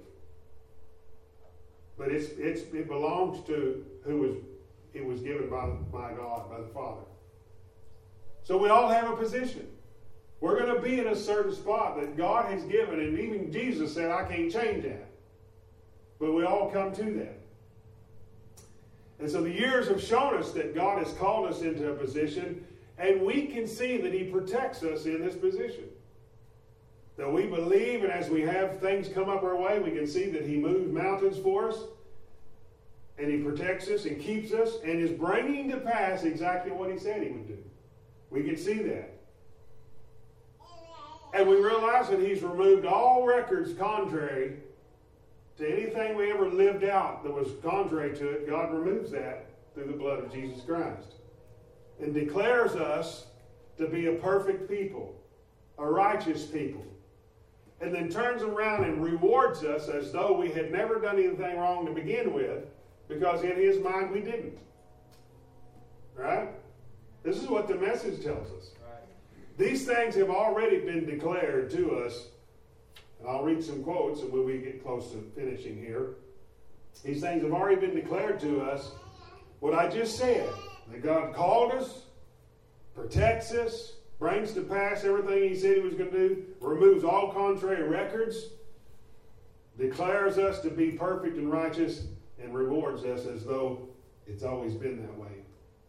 But it belongs to it was given by God, by the Father. So we all have a position. We're going to be in a certain spot that God has given, and even Jesus said, I can't change that. But we all come to that. And so the years have shown us that God has called us into a position, and we can see that He protects us in this position. That we believe, and as we have things come up our way, we can see that He moves mountains for us, and He protects us and keeps us, and is bringing to pass exactly what He said He would do. We can see that. And we realize that He's removed all records contrary to anything we ever lived out that was contrary to it. God removes that through the blood of Jesus Christ. And declares us to be a perfect people, a righteous people. And then turns around and rewards us as though we had never done anything wrong to begin with, because in His mind we didn't. Right? This is what the message tells us. Right. These things have already been declared to us. And I'll read some quotes and when we get close to finishing here. These things have already been declared to us. What I just said, that God called us, protects us, brings to pass everything He said He was going to do, removes all contrary records, declares us to be perfect and righteous, and rewards us as though it's always been that way.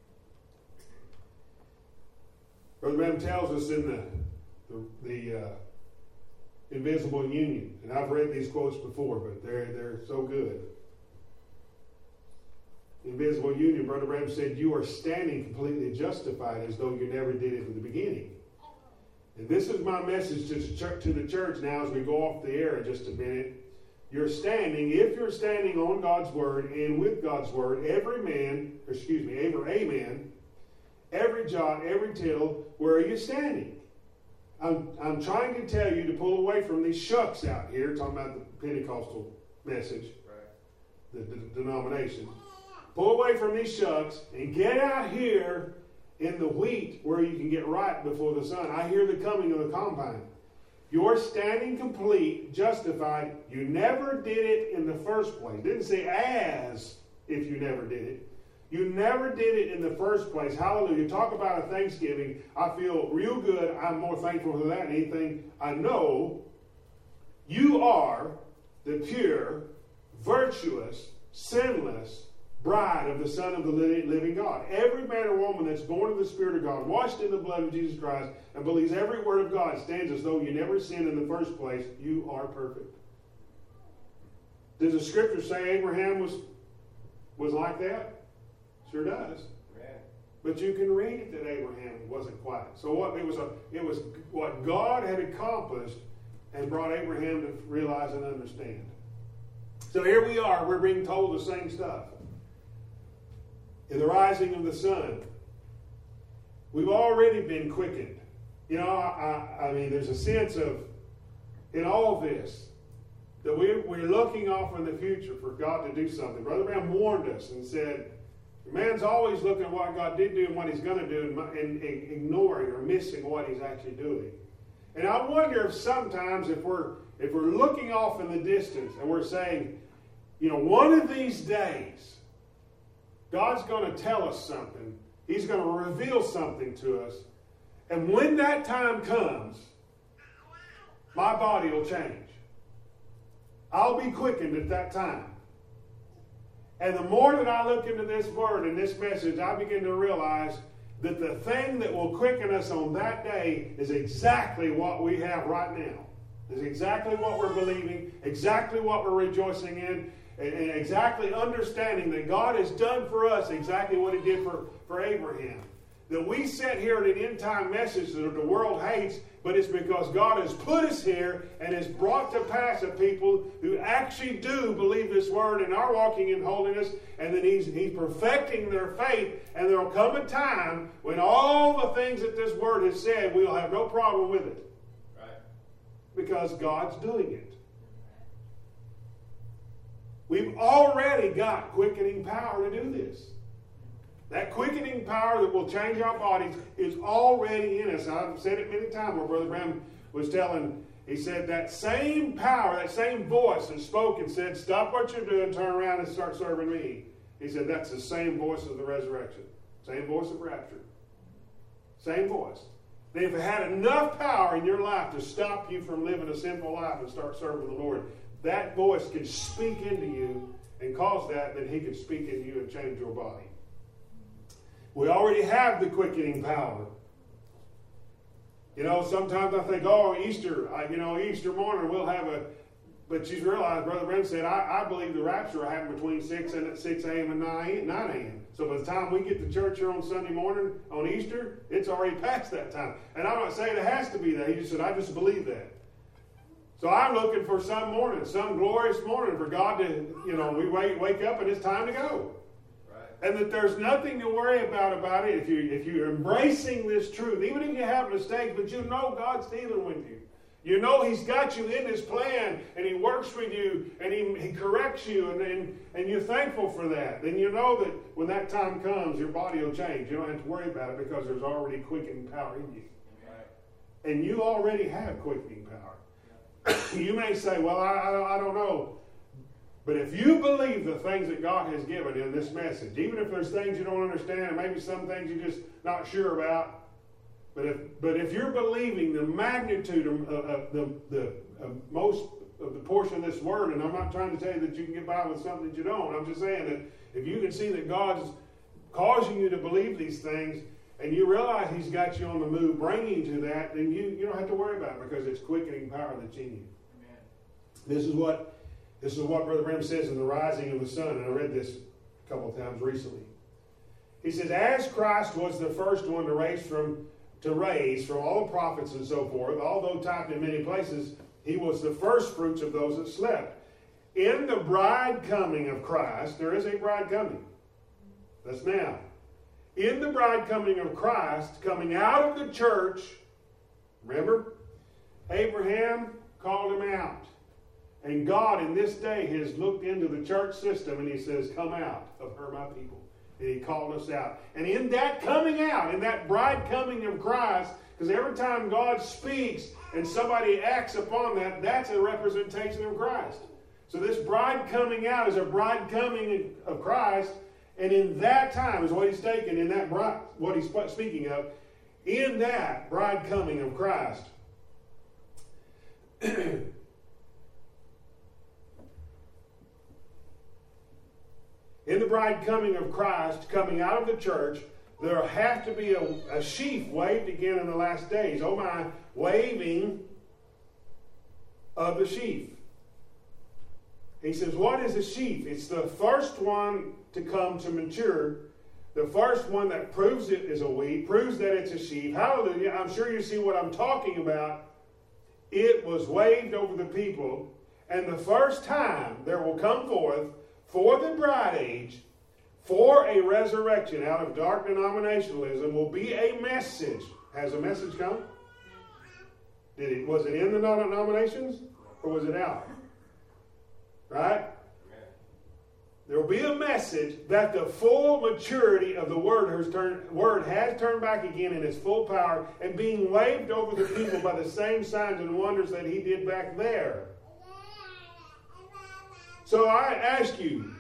Brother Branham tells us in the Invisible Union, and I've read these quotes before, but they're so good. Invisible Union, Brother Branham said, you are standing completely justified as though you never did it in the beginning. And this is my message to the church now as we go off the air in just a minute. You're standing, if you're standing on God's Word and with God's Word, every man, every jot, every tittle, where are you standing? I'm trying to tell you to pull away from these shucks out here, talking about the Pentecostal message, right. the denomination. Pull away from these shucks and get out here in the wheat where you can get right before the sun. I hear the coming of the combine. You're standing complete, justified. You never did it in the first place. It didn't say as if you never did it. You never did it in the first place. Hallelujah. Talk about a Thanksgiving. I feel real good. I'm more thankful for that than anything. I know you are the pure, virtuous, sinless bride of the Son of the living God. Every man or woman that's born of the Spirit of God, washed in the blood of Jesus Christ, and believes every word of God stands as though you never sinned in the first place. You are perfect. Does the Scripture say Abraham was like that? Sure does. Yeah. But you can read it that Abraham wasn't quite. So it was what God had accomplished and brought Abraham to realize and understand. So here we are. We're being told the same stuff. In the rising of the sun, we've already been quickened. I mean, there's a sense of, in all of this, that we're looking off in the future for God to do something. Brother Branham warned us and said, man's always looking at what God did do and what He's going to do and ignoring or missing what He's actually doing. And I wonder if sometimes if we're looking off in the distance and we're saying, one of these days, God's going to tell us something. He's going to reveal something to us. And when that time comes, my body will change. I'll be quickened at that time. And the more that I look into this word and this message, I begin to realize that the thing that will quicken us on that day is exactly what we have right now. Is exactly what we're believing, exactly what we're rejoicing in, and exactly understanding that God has done for us exactly what He did for Abraham. that we sit here at an end-time message that the world hates, but it's because God has put us here and has brought to pass a people who actually do believe this word and are walking in holiness, and that He's perfecting their faith, and there will come a time when all the things that this word has said, we'll have no problem with it. Right. Because God's doing it. We've already got quickening power to do this. That quickening power that will change our bodies is already in us. I've said it many times where Brother Branham was telling, he said that same power, that same voice that spoke and said, stop what you're doing, turn around and start serving me. He said that's the same voice of the resurrection. Same voice of rapture. Same voice. And if it had enough power in your life to stop you from living a sinful life and start serving the Lord, that voice could speak into you and cause that, then He could speak into you and change your body. We already have the quickening power. You know, sometimes I think, Easter, Easter morning we'll have a... But you realize, Brother Branham said, I believe the rapture will happen between 6 a.m. and 9 a.m. So by the time we get to church here on Sunday morning, on Easter, it's already past that time. And I'm not saying it has to be that. He just said, I just believe that. So I'm looking for some morning, some glorious morning for God to, we wake up and it's time to go. And that there's nothing to worry about it if you're embracing this truth. Even if you have mistakes, but you know God's dealing with you. You know He's got you in His plan, and He works with you, and He corrects you, and you're thankful for that. Then you know that when that time comes, your body will change. You don't have to worry about it because there's already quickening power in you. Right. And you already have quickening power. Yeah. You may say, well, I don't know. But if you believe the things that God has given in this message, even if there's things you don't understand, and maybe some things you're just not sure about, but if you're believing the magnitude of most of the portion of this word, and I'm not trying to tell you that you can get by with something that you don't, I'm just saying that if you can see that God's causing you to believe these things, and you realize He's got you on the move, bringing you to that, then you don't have to worry about it because it's quickening power that's in you. Amen. This is what Brother Branham says in The Rising of the Sun, and I read this a couple of times recently. He says, as Christ was the first one to raise from all the prophets and so forth, although typed in many places, He was the first fruits of those that slept. In the bride coming of Christ, there is a bride coming. That's now. In the bride coming of Christ, coming out of the church, remember, Abraham called him out. And God in this day has looked into the church system and He says, come out of her, my people. And He called us out. And in that coming out, in that bride coming of Christ, because every time God speaks and somebody acts upon that, that's a representation of Christ. So this bride coming out is a bride coming of Christ. And in that time is what He's taken, in that bride, what He's speaking of, in that bride coming of Christ. In the bride coming of Christ, coming out of the church, there will have to be a sheaf waved again in the last days. Oh my, waving of the sheaf. He says, what is a sheaf? It's the first one to come to mature. The first one that proves it is a wheat, proves that it's a sheaf. Hallelujah. I'm sure you see what I'm talking about. It was waved over the people. And the first time there will come forth for the bride age, for a resurrection out of dark denominationalism, will be a message. Has a message come? Was it in the denominations? Or was it out? Right? There will be a message that the full maturity of the word has turned back again in its full power and being waved over the people by the same signs and wonders that He did back there. So I ask you,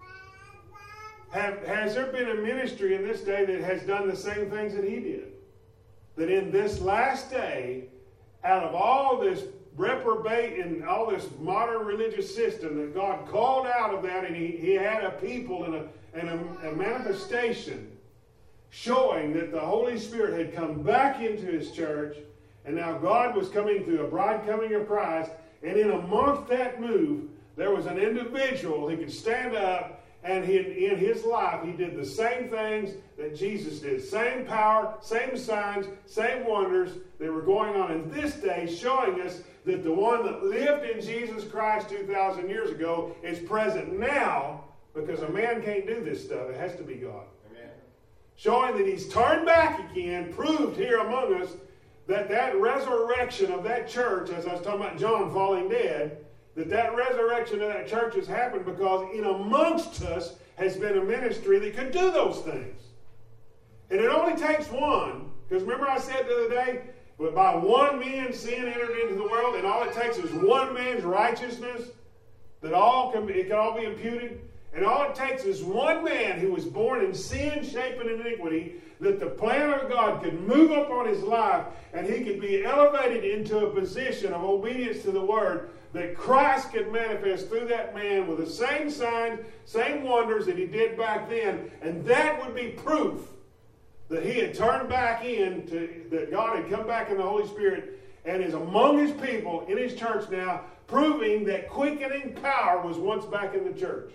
has there been a ministry in this day that has done the same things that He did? That in this last day, out of all this reprobate and all this modern religious system, that God called out of that, and He had a people and a manifestation showing that the Holy Spirit had come back into His church, and now God was coming through a bride coming of Christ, and in amongst that move, there was an individual who could stand up And in his life, he did the same things that Jesus did. Same power, same signs, same wonders that were going on in this day, showing us that the one that lived in Jesus Christ 2,000 years ago is present now, because a man can't do this stuff. It has to be God. Amen. Showing that he's turned back again, proved here among us that resurrection of that church, as I was talking about John falling dead, that resurrection of that church has happened because in amongst us has been a ministry that could do those things. And it only takes one, because remember I said the other day, but by one man sin entered into the world, and all it takes is one man's righteousness, that it can all be imputed. And all it takes is one man who was born in sin, shape, and iniquity, that the plan of God could move up on his life, and he could be elevated into a position of obedience to the Word, that Christ could manifest through that man with the same signs, same wonders that he did back then. And that would be proof that he had turned back that God had come back in the Holy Spirit and is among his people in his church now, proving that quickening power was once back in the church.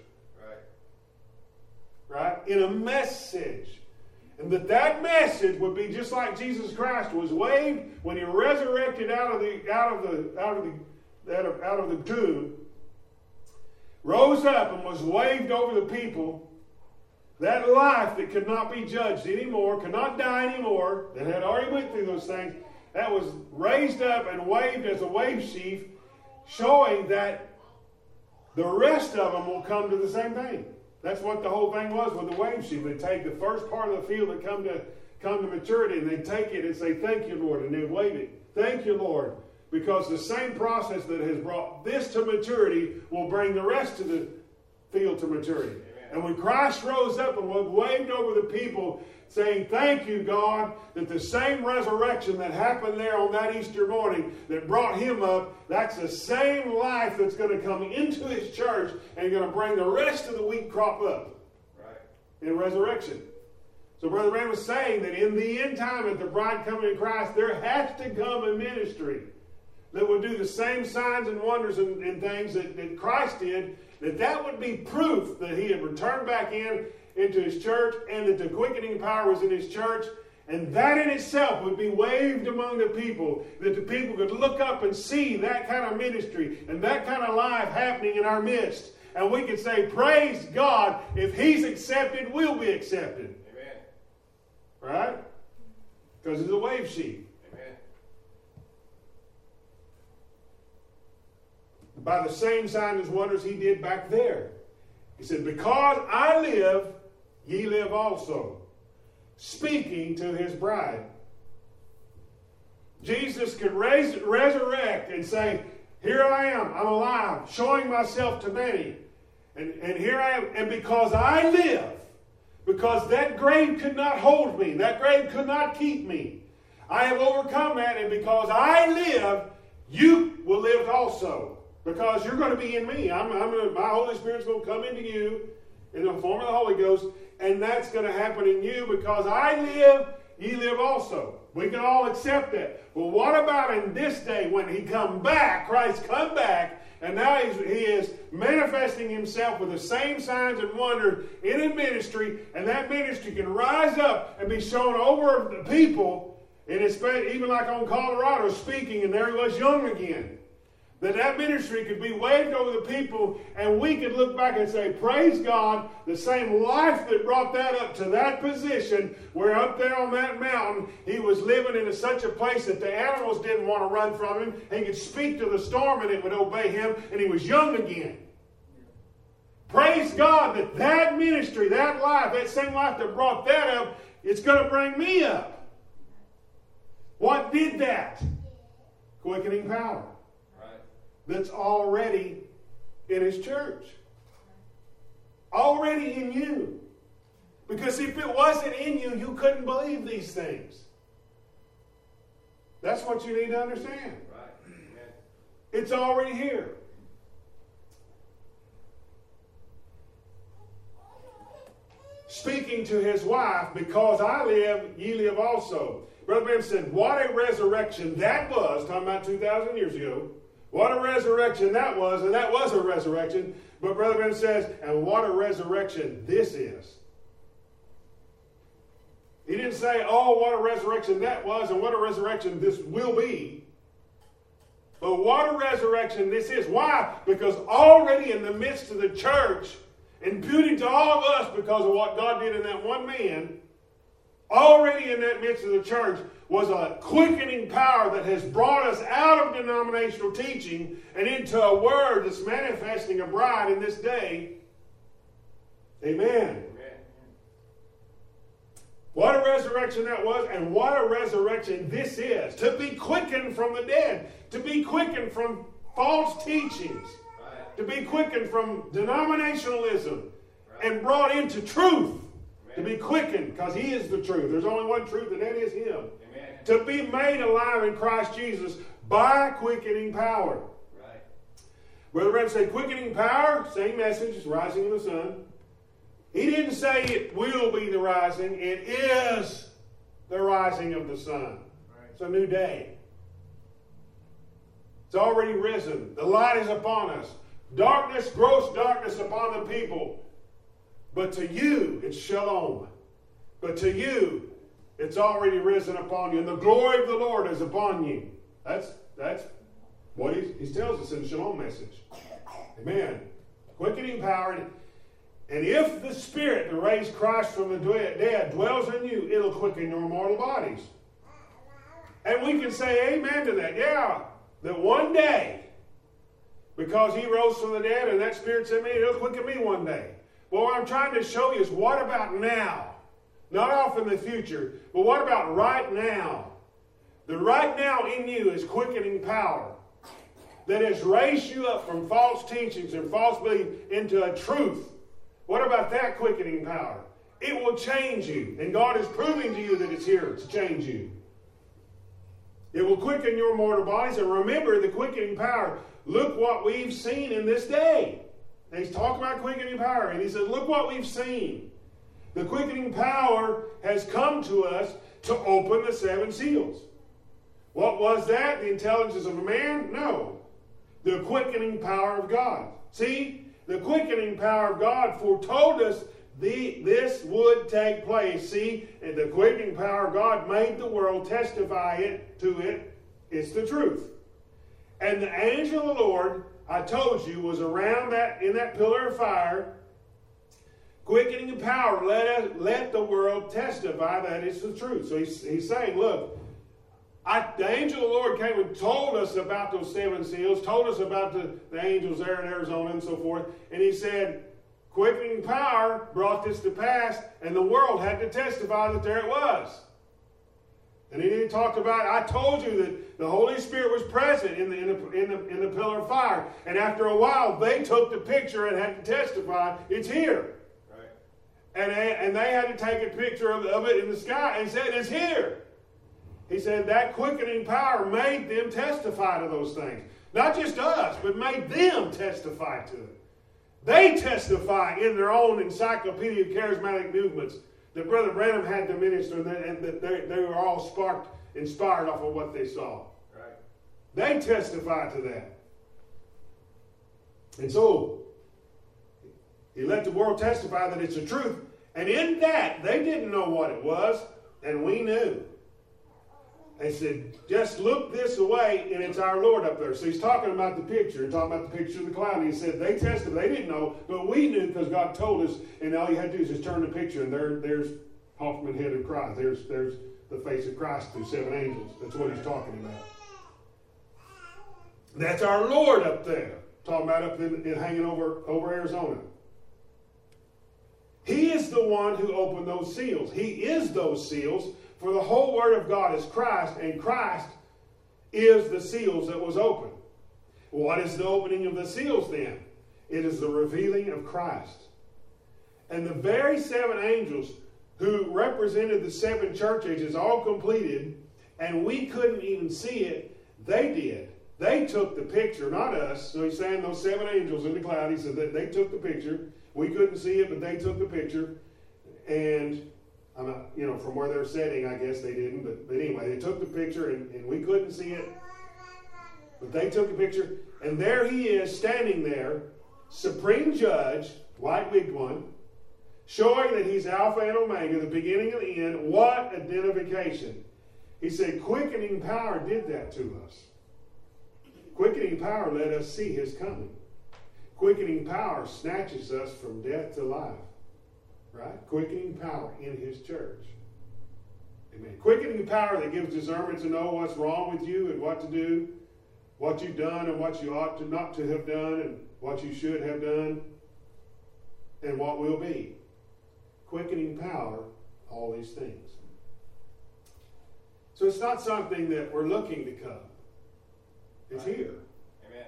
Right? In a message. And that message would be just like Jesus Christ was waved when he resurrected out of the tomb, rose up and was waved over the people. That life that could not be judged anymore, could not die anymore, that had already went through those things, that was raised up and waved as a wave sheaf, showing that the rest of them will come to the same thing. That's what the whole thing was with the wave sheaf. They take the first part of the field that come to maturity, and they take it and say, "Thank you, Lord," and they wave it. "Thank you, Lord." Because the same process that has brought this to maturity will bring the rest of the field to maturity. Amen. And when Christ rose up and was waved over the people, saying, "Thank you, God," that the same resurrection that happened there on that Easter morning that brought him up, that's the same life that's going to come into his church and going to bring the rest of the wheat crop up. Right. In resurrection. So Brother Branham was saying that in the end time, at the bride coming in Christ, there has to come a ministry that would do the same signs and wonders and things that Christ did, that would be proof that he had returned back into his church, and that the quickening power was in his church. And that in itself would be waved among the people, that the people could look up and see that kind of ministry and that kind of life happening in our midst. And we could say, "Praise God, if he's accepted, we'll be accepted." Amen. Right? Because it's a wave sheaf. Amen. By the same signs and wonders he did back there. He said, "Because I live, ye live also," speaking to his bride. Jesus could resurrect and say, "Here I am, I'm alive, showing myself to many. And here I am, and because I live," because that grave could not hold me, that grave could not keep me. I have overcome that, and because I live, you will live also. Because you're going to be in me. My Holy Spirit's going to come into you in the form of the Holy Ghost, and that's going to happen in you. Because I live, ye live also. We can all accept that. Well, what about in this day when he come back, Christ come back, and now he is manifesting himself with the same signs and wonders in his ministry, and that ministry can rise up and be shown over the people, and it's even like on Colorado speaking, and there he was young again. That ministry could be waved over the people, and we could look back and say, "Praise God, the same life that brought that up to that position, where up there on that mountain, he was living in such a place that the animals didn't want to run from him. He could speak to the storm and it would obey him, and he was young again." Praise God that ministry, that life, that same life that brought that up, it's going to bring me up. What did that? Quickening power. That's already in his church. Already in you. Because if it wasn't in you, you couldn't believe these things. That's what you need to understand. Right. Amen. It's already here. Speaking to his wife, "Because I live, ye live also." Brother Branham said, what a resurrection that was, talking about 2,000 years ago, What a resurrection that was, and that was a resurrection. But Brother Branham says, and what a resurrection this is. He didn't say, oh, what a resurrection that was, and what a resurrection this will be. But what a resurrection this is. Why? Because already in the midst of the church, imputed to all of us because of what God did in that one man, already in that midst of the church was a quickening power that has brought us out of denominational teaching and into a word that's manifesting abroad in this day. Amen. What a resurrection that was, and what a resurrection this is. To be quickened from the dead. To be quickened from false teachings. Right. To be quickened from denominationalism. Right. And brought into truth. Amen. To be quickened, because He is the truth. There's only one truth, and that is Him. Amen. To be made alive in Christ Jesus by quickening power. Right. Brother Branham said, quickening power, same message, is rising in the sun. He didn't say it will be the rising. It is the rising of the sun. Right. It's a new day. It's already risen. The light is upon us. Darkness, gross darkness upon the people. But to you, it's shalom. But to you, it's already risen upon you. And the glory of the Lord is upon you. That's what he tells us in the shalom message. Amen. Quickening power. And if the Spirit that raised Christ from the dead dwells in you, it'll quicken your mortal bodies. And we can say amen to that. Yeah, that one day, because He rose from the dead and that Spirit's in me, it'll quicken me one day. Well, what I'm trying to show you is what about now? Not off in the future, but what about right now? The right now in you is quickening power that has raised you up from false teachings and false belief into a truth. What about that quickening power? It will change you. And God is proving to you that it's here to change you. It will quicken your mortal bodies. And remember the quickening power. Look what we've seen in this day. And He's talking about quickening power. And He said, look what we've seen. The quickening power has come to us to open the 7 seals. What was that? The intelligence of a man? No. The quickening power of God. See? The quickening power of God foretold us this would take place. See, and the quickening power of God made the world testify to it. It's the truth. And the angel of the Lord, I told you, was around in that pillar of fire. Quickening power, let the world testify that it's the truth. So he's saying, look, the angel of the Lord came and told us about those 7 seals, told us about the angels there in Arizona and so forth. And He said, quickening power brought this to pass, and the world had to testify that there it was. And He talked about, I told you that the Holy Spirit was present in the pillar of fire. And after a while, they took the picture and had to testify, it's here. Right. And they had to take a picture of it in the sky and said, it's here. He said that quickening power made them testify to those things. Not just us, but made them testify to it. They testify in their own encyclopedia of charismatic movements that Brother Branham had to minister, and that they were all inspired off of what they saw. Right. They testify to that. And so, He let the world testify that it's the truth. And in that, they didn't know what it was, and we knew. They said, just look this way, and it's our Lord up there. So He's talking about the picture, and talking about the picture of the cloud. And He said, they tested, they didn't know, but we knew because God told us, and all you had to do is just turn the picture, and there's Hoffman head of Christ. There's the face of Christ through 7 angels. That's what He's talking about. That's our Lord up there, talking about up in hanging over Arizona. He is the one who opened those seals. He is those seals. For the whole Word of God is Christ, and Christ is the seals that was opened. What is the opening of the seals then? It is the revealing of Christ. And the very 7 angels who represented the 7 church ages all completed, and we couldn't even see it, they did. They took the picture, not us. So He's saying those 7 angels in the cloud, He said that they took the picture. We couldn't see it, but they took the picture. And from where they're sitting, I guess they didn't. But anyway, they took the picture, and we couldn't see it. But they took a picture, and there he is standing there, supreme judge, white-wigged one, showing that he's Alpha and Omega, the beginning and the end. What identification. He said, quickening power did that to us. Quickening power let us see his coming. Quickening power snatches us from death to life. Right? Quickening power in his church. Amen. Quickening power that gives discernment to know what's wrong with you and what to do, what you've done and what you ought to not to have done, and what you should have done, and what will be. Quickening power, all these things. So it's not something that we're looking to come. It's here. Amen.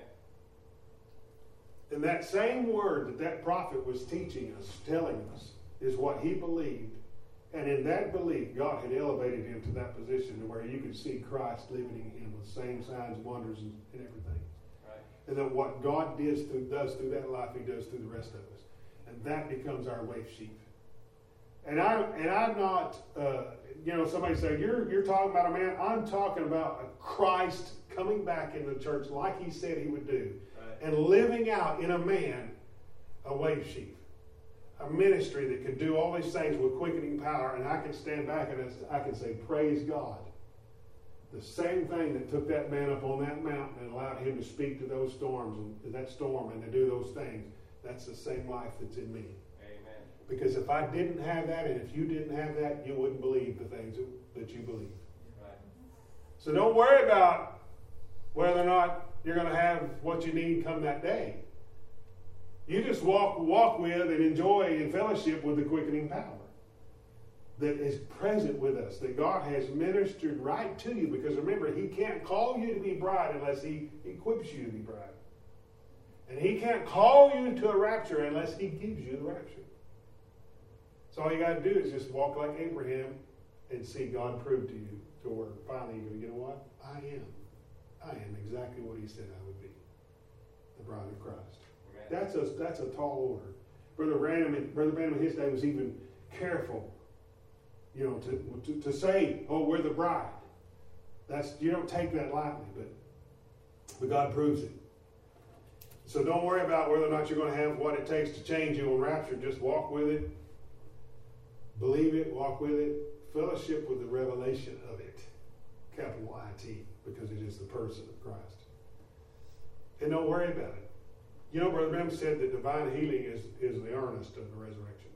And that same word that prophet was teaching us, telling us, is what he believed. And in that belief, God had elevated him to that position where you could see Christ living in him with the same signs, wonders, and everything. Right. And that what God does through that life, he does through the rest of us. And that becomes our wave sheep. And I'm not, somebody say, you're talking about a man. I'm talking about a Christ coming back in the church like he said he would do. Right. And living out in a man a wave sheep. A ministry that could do all these things with quickening power, and I can stand back and I can say, praise God. The same thing that took that man up on that mountain and allowed him to speak to those storms and that storm and to do those things, that's the same life that's in me. Amen. Because if I didn't have that, and if you didn't have that, you wouldn't believe the things that you believe. Right. So don't worry about whether or not you're going to have what you need come that day. You just walk with and enjoy and fellowship with the quickening power that is present with us, that God has ministered right to you. Because remember, he can't call you to be bride unless he equips you to be bride. And he can't call you to a rapture unless he gives you the rapture. So all you got to do is just walk like Abraham and see God prove to you to where finally you're going to get what? I am exactly what he said I would be. The bride of Christ. That's a tall order. Brother Branham in his day was even careful, to say, "Oh, we're the bride." You don't take that lightly, but God proves it. So don't worry about whether or not you're going to have what it takes to change you on rapture. Just walk with it, believe it, walk with it, fellowship with the revelation of it, capital I-T, because it is the person of Christ. And don't worry about it. Brother Branham said that divine healing is the earnest of the resurrection.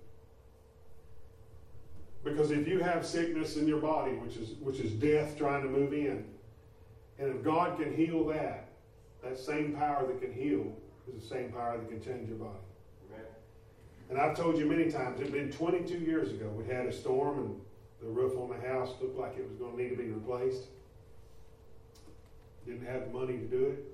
Because if you have sickness in your body, which is death trying to move in, and if God can heal that same power that can heal is the same power that can change your body. Amen. And I've told you many times, it's been 22 years ago, we had a storm and the roof on the house looked like it was going to need to be replaced. Didn't have the money to do it.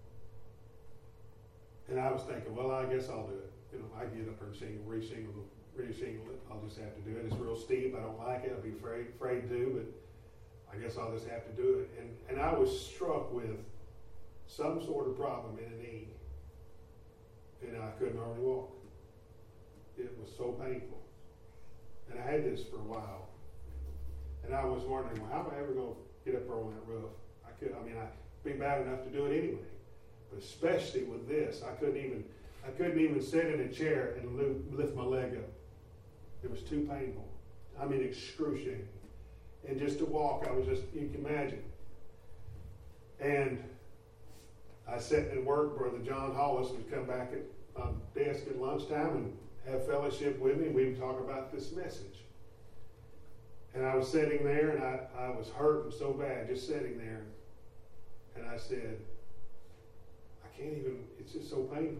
And I was thinking, well, I guess I'll do it. I get up there and reshingle it. I'll just have to do it. It's real steep. I don't like it. I'd be afraid to, but I guess I'll just have to do it. And I was struck with some sort of problem in a knee. And I couldn't hardly walk. It was so painful. And I had this for a while. And I was wondering, well, how am I ever going to get up there on that roof? I'd be bad enough to do it anyway. But especially with this, I couldn't even sit in a chair and lift my leg up. It was too painful. Excruciating. And just to walk, you can imagine. And I sat and worked. Brother John Hollis would come back at my desk at lunchtime and have fellowship with me. We would talk about this message. And I was sitting there, and I was hurting so bad, just sitting there. And I said, I can't even, it's just so painful,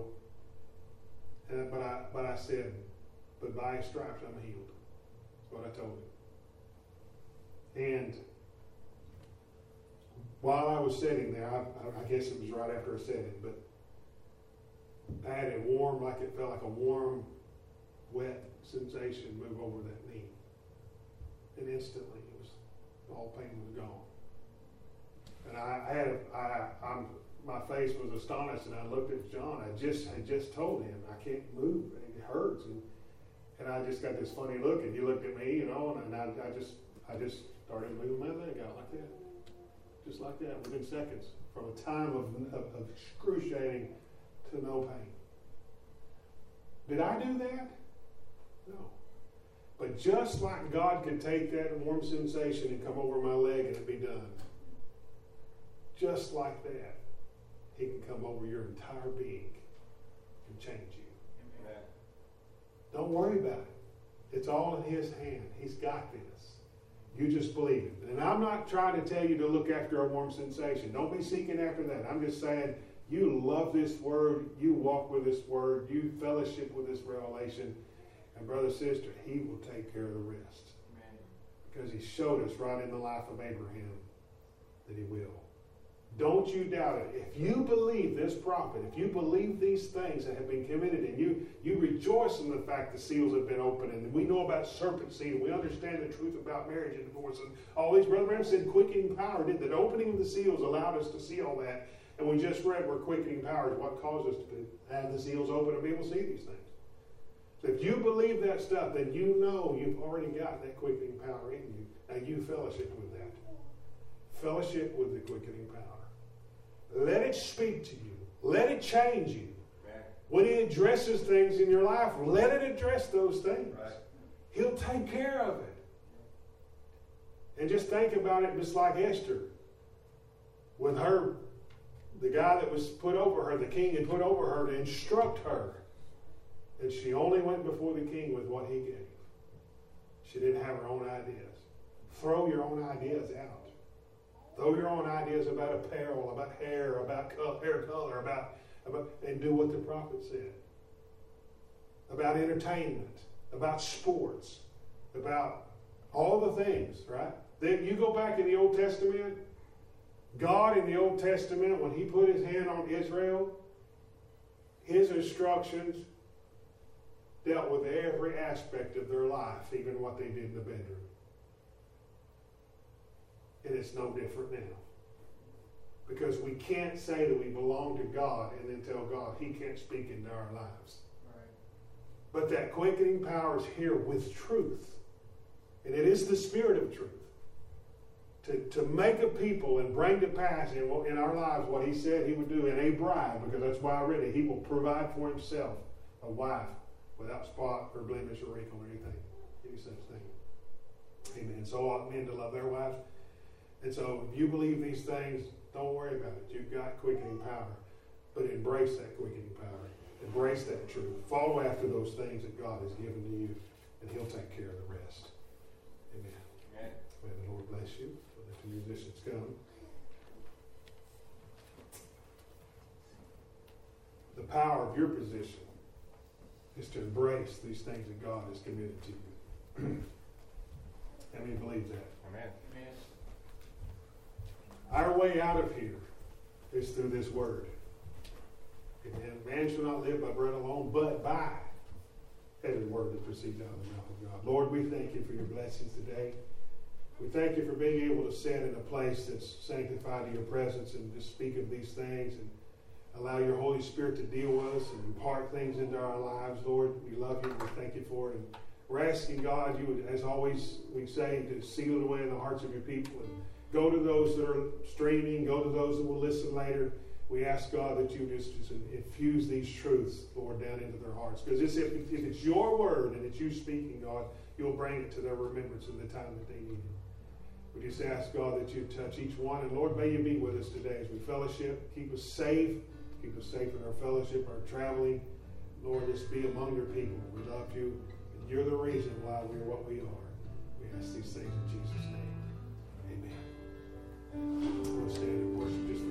But I said, but by his stripes I'm healed. That's what I told him. And while I was sitting there, I guess it was right after I said it, but I had it felt like a warm, wet sensation move over that knee. And instantly all pain was gone. And my face was astonished, and I looked at John. I just told him, I can't move. It hurts. And I just got this funny look, and he looked at me, and I just started moving my leg out like that. Just like that, within seconds. from a time of excruciating to no pain. Did I do that? No. But just like God could take that warm sensation and come over my leg and it be done, just like that, He can come over your entire being and change you. Amen. Don't worry about it. It's all in His hand. He's got this. You just believe it. And I'm not trying to tell you to look after a warm sensation. Don't be seeking after that. I'm just saying you love this Word. You walk with this Word. You fellowship with this revelation. And brother, sister, He will take care of the rest. Amen. Because He showed us right in the life of Abraham that He will. Don't you doubt it. If you believe this prophet, if you believe these things that have been committed, and you rejoice in the fact the seals have been opened, and we know about serpent seed, and we understand the truth about marriage and divorce, and all these, Brother Branham said quickening power did. The opening of the seals allowed us to see all that. And we just read where quickening power is what caused us to have the seals open and be able to see these things. So if you believe that stuff, then you know you've already got that quickening power in you. Now you fellowship with that. Fellowship with the quickening power. Let it speak to you. Let it change you. Right. When He addresses things in your life, let it address those things. Right. He'll take care of it. And just think about it just like Esther. With her, the guy that was put over her, the king had put over her to instruct her. And she only went before the king with what he gave. She didn't have her own ideas. Throw your own ideas out. Throw your own ideas about apparel, about hair, about hair color, about and do what the prophet said. About entertainment, about sports, about all the things, right? Then you go back in the Old Testament, God in the Old Testament, when He put His hand on Israel, His instructions dealt with every aspect of their life, even what they did in the bedroom. And it's no different now. Because we can't say that we belong to God and then tell God He can't speak into our lives. Right. But that quickening power is here with truth. And it is the Spirit of truth. To make a people and bring to pass in our lives what He said He would do in a bride, because that's why I read it. He will provide for Himself a wife without spot or blemish or wrinkle or anything. Any such thing. Amen. So ought men to love their wives. And so if you believe these things, don't worry about it. You've got quickening power. But embrace that quickening power. Embrace that truth. Follow after those things that God has given to you, and He'll take care of the rest. Amen. Amen. May the Lord bless you. Let the musicians come. The power of your position is to embrace these things that God has committed to you. How many believe that? Amen. Amen. Our way out of here is through this Word. Amen. Man shall not live by bread alone, but by every word that proceeds out of the mouth of God. Lord, we thank You for Your blessings today. We thank You for being able to sit in a place that's sanctified to Your presence and just speak of these things and allow Your Holy Spirit to deal with us and impart things into our lives. Lord, we love You. We thank You for it. And we're asking God, You would, as always, we say, to seal it away in the hearts of Your people and go to those that are streaming, go to those that will listen later. We ask, God, that You just infuse these truths, Lord, down into their hearts. Because if it's Your word and it's You speaking, God, You'll bring it to their remembrance in the time that they need it. We just ask, God, that You touch each one. And Lord, may You be with us today as we fellowship. Keep us safe. Keep us safe in our fellowship, our traveling. Lord, just be among Your people. We love You. And You're the reason why we are what we are. We ask these things in Jesus' name. Amen. We'll stand and worship just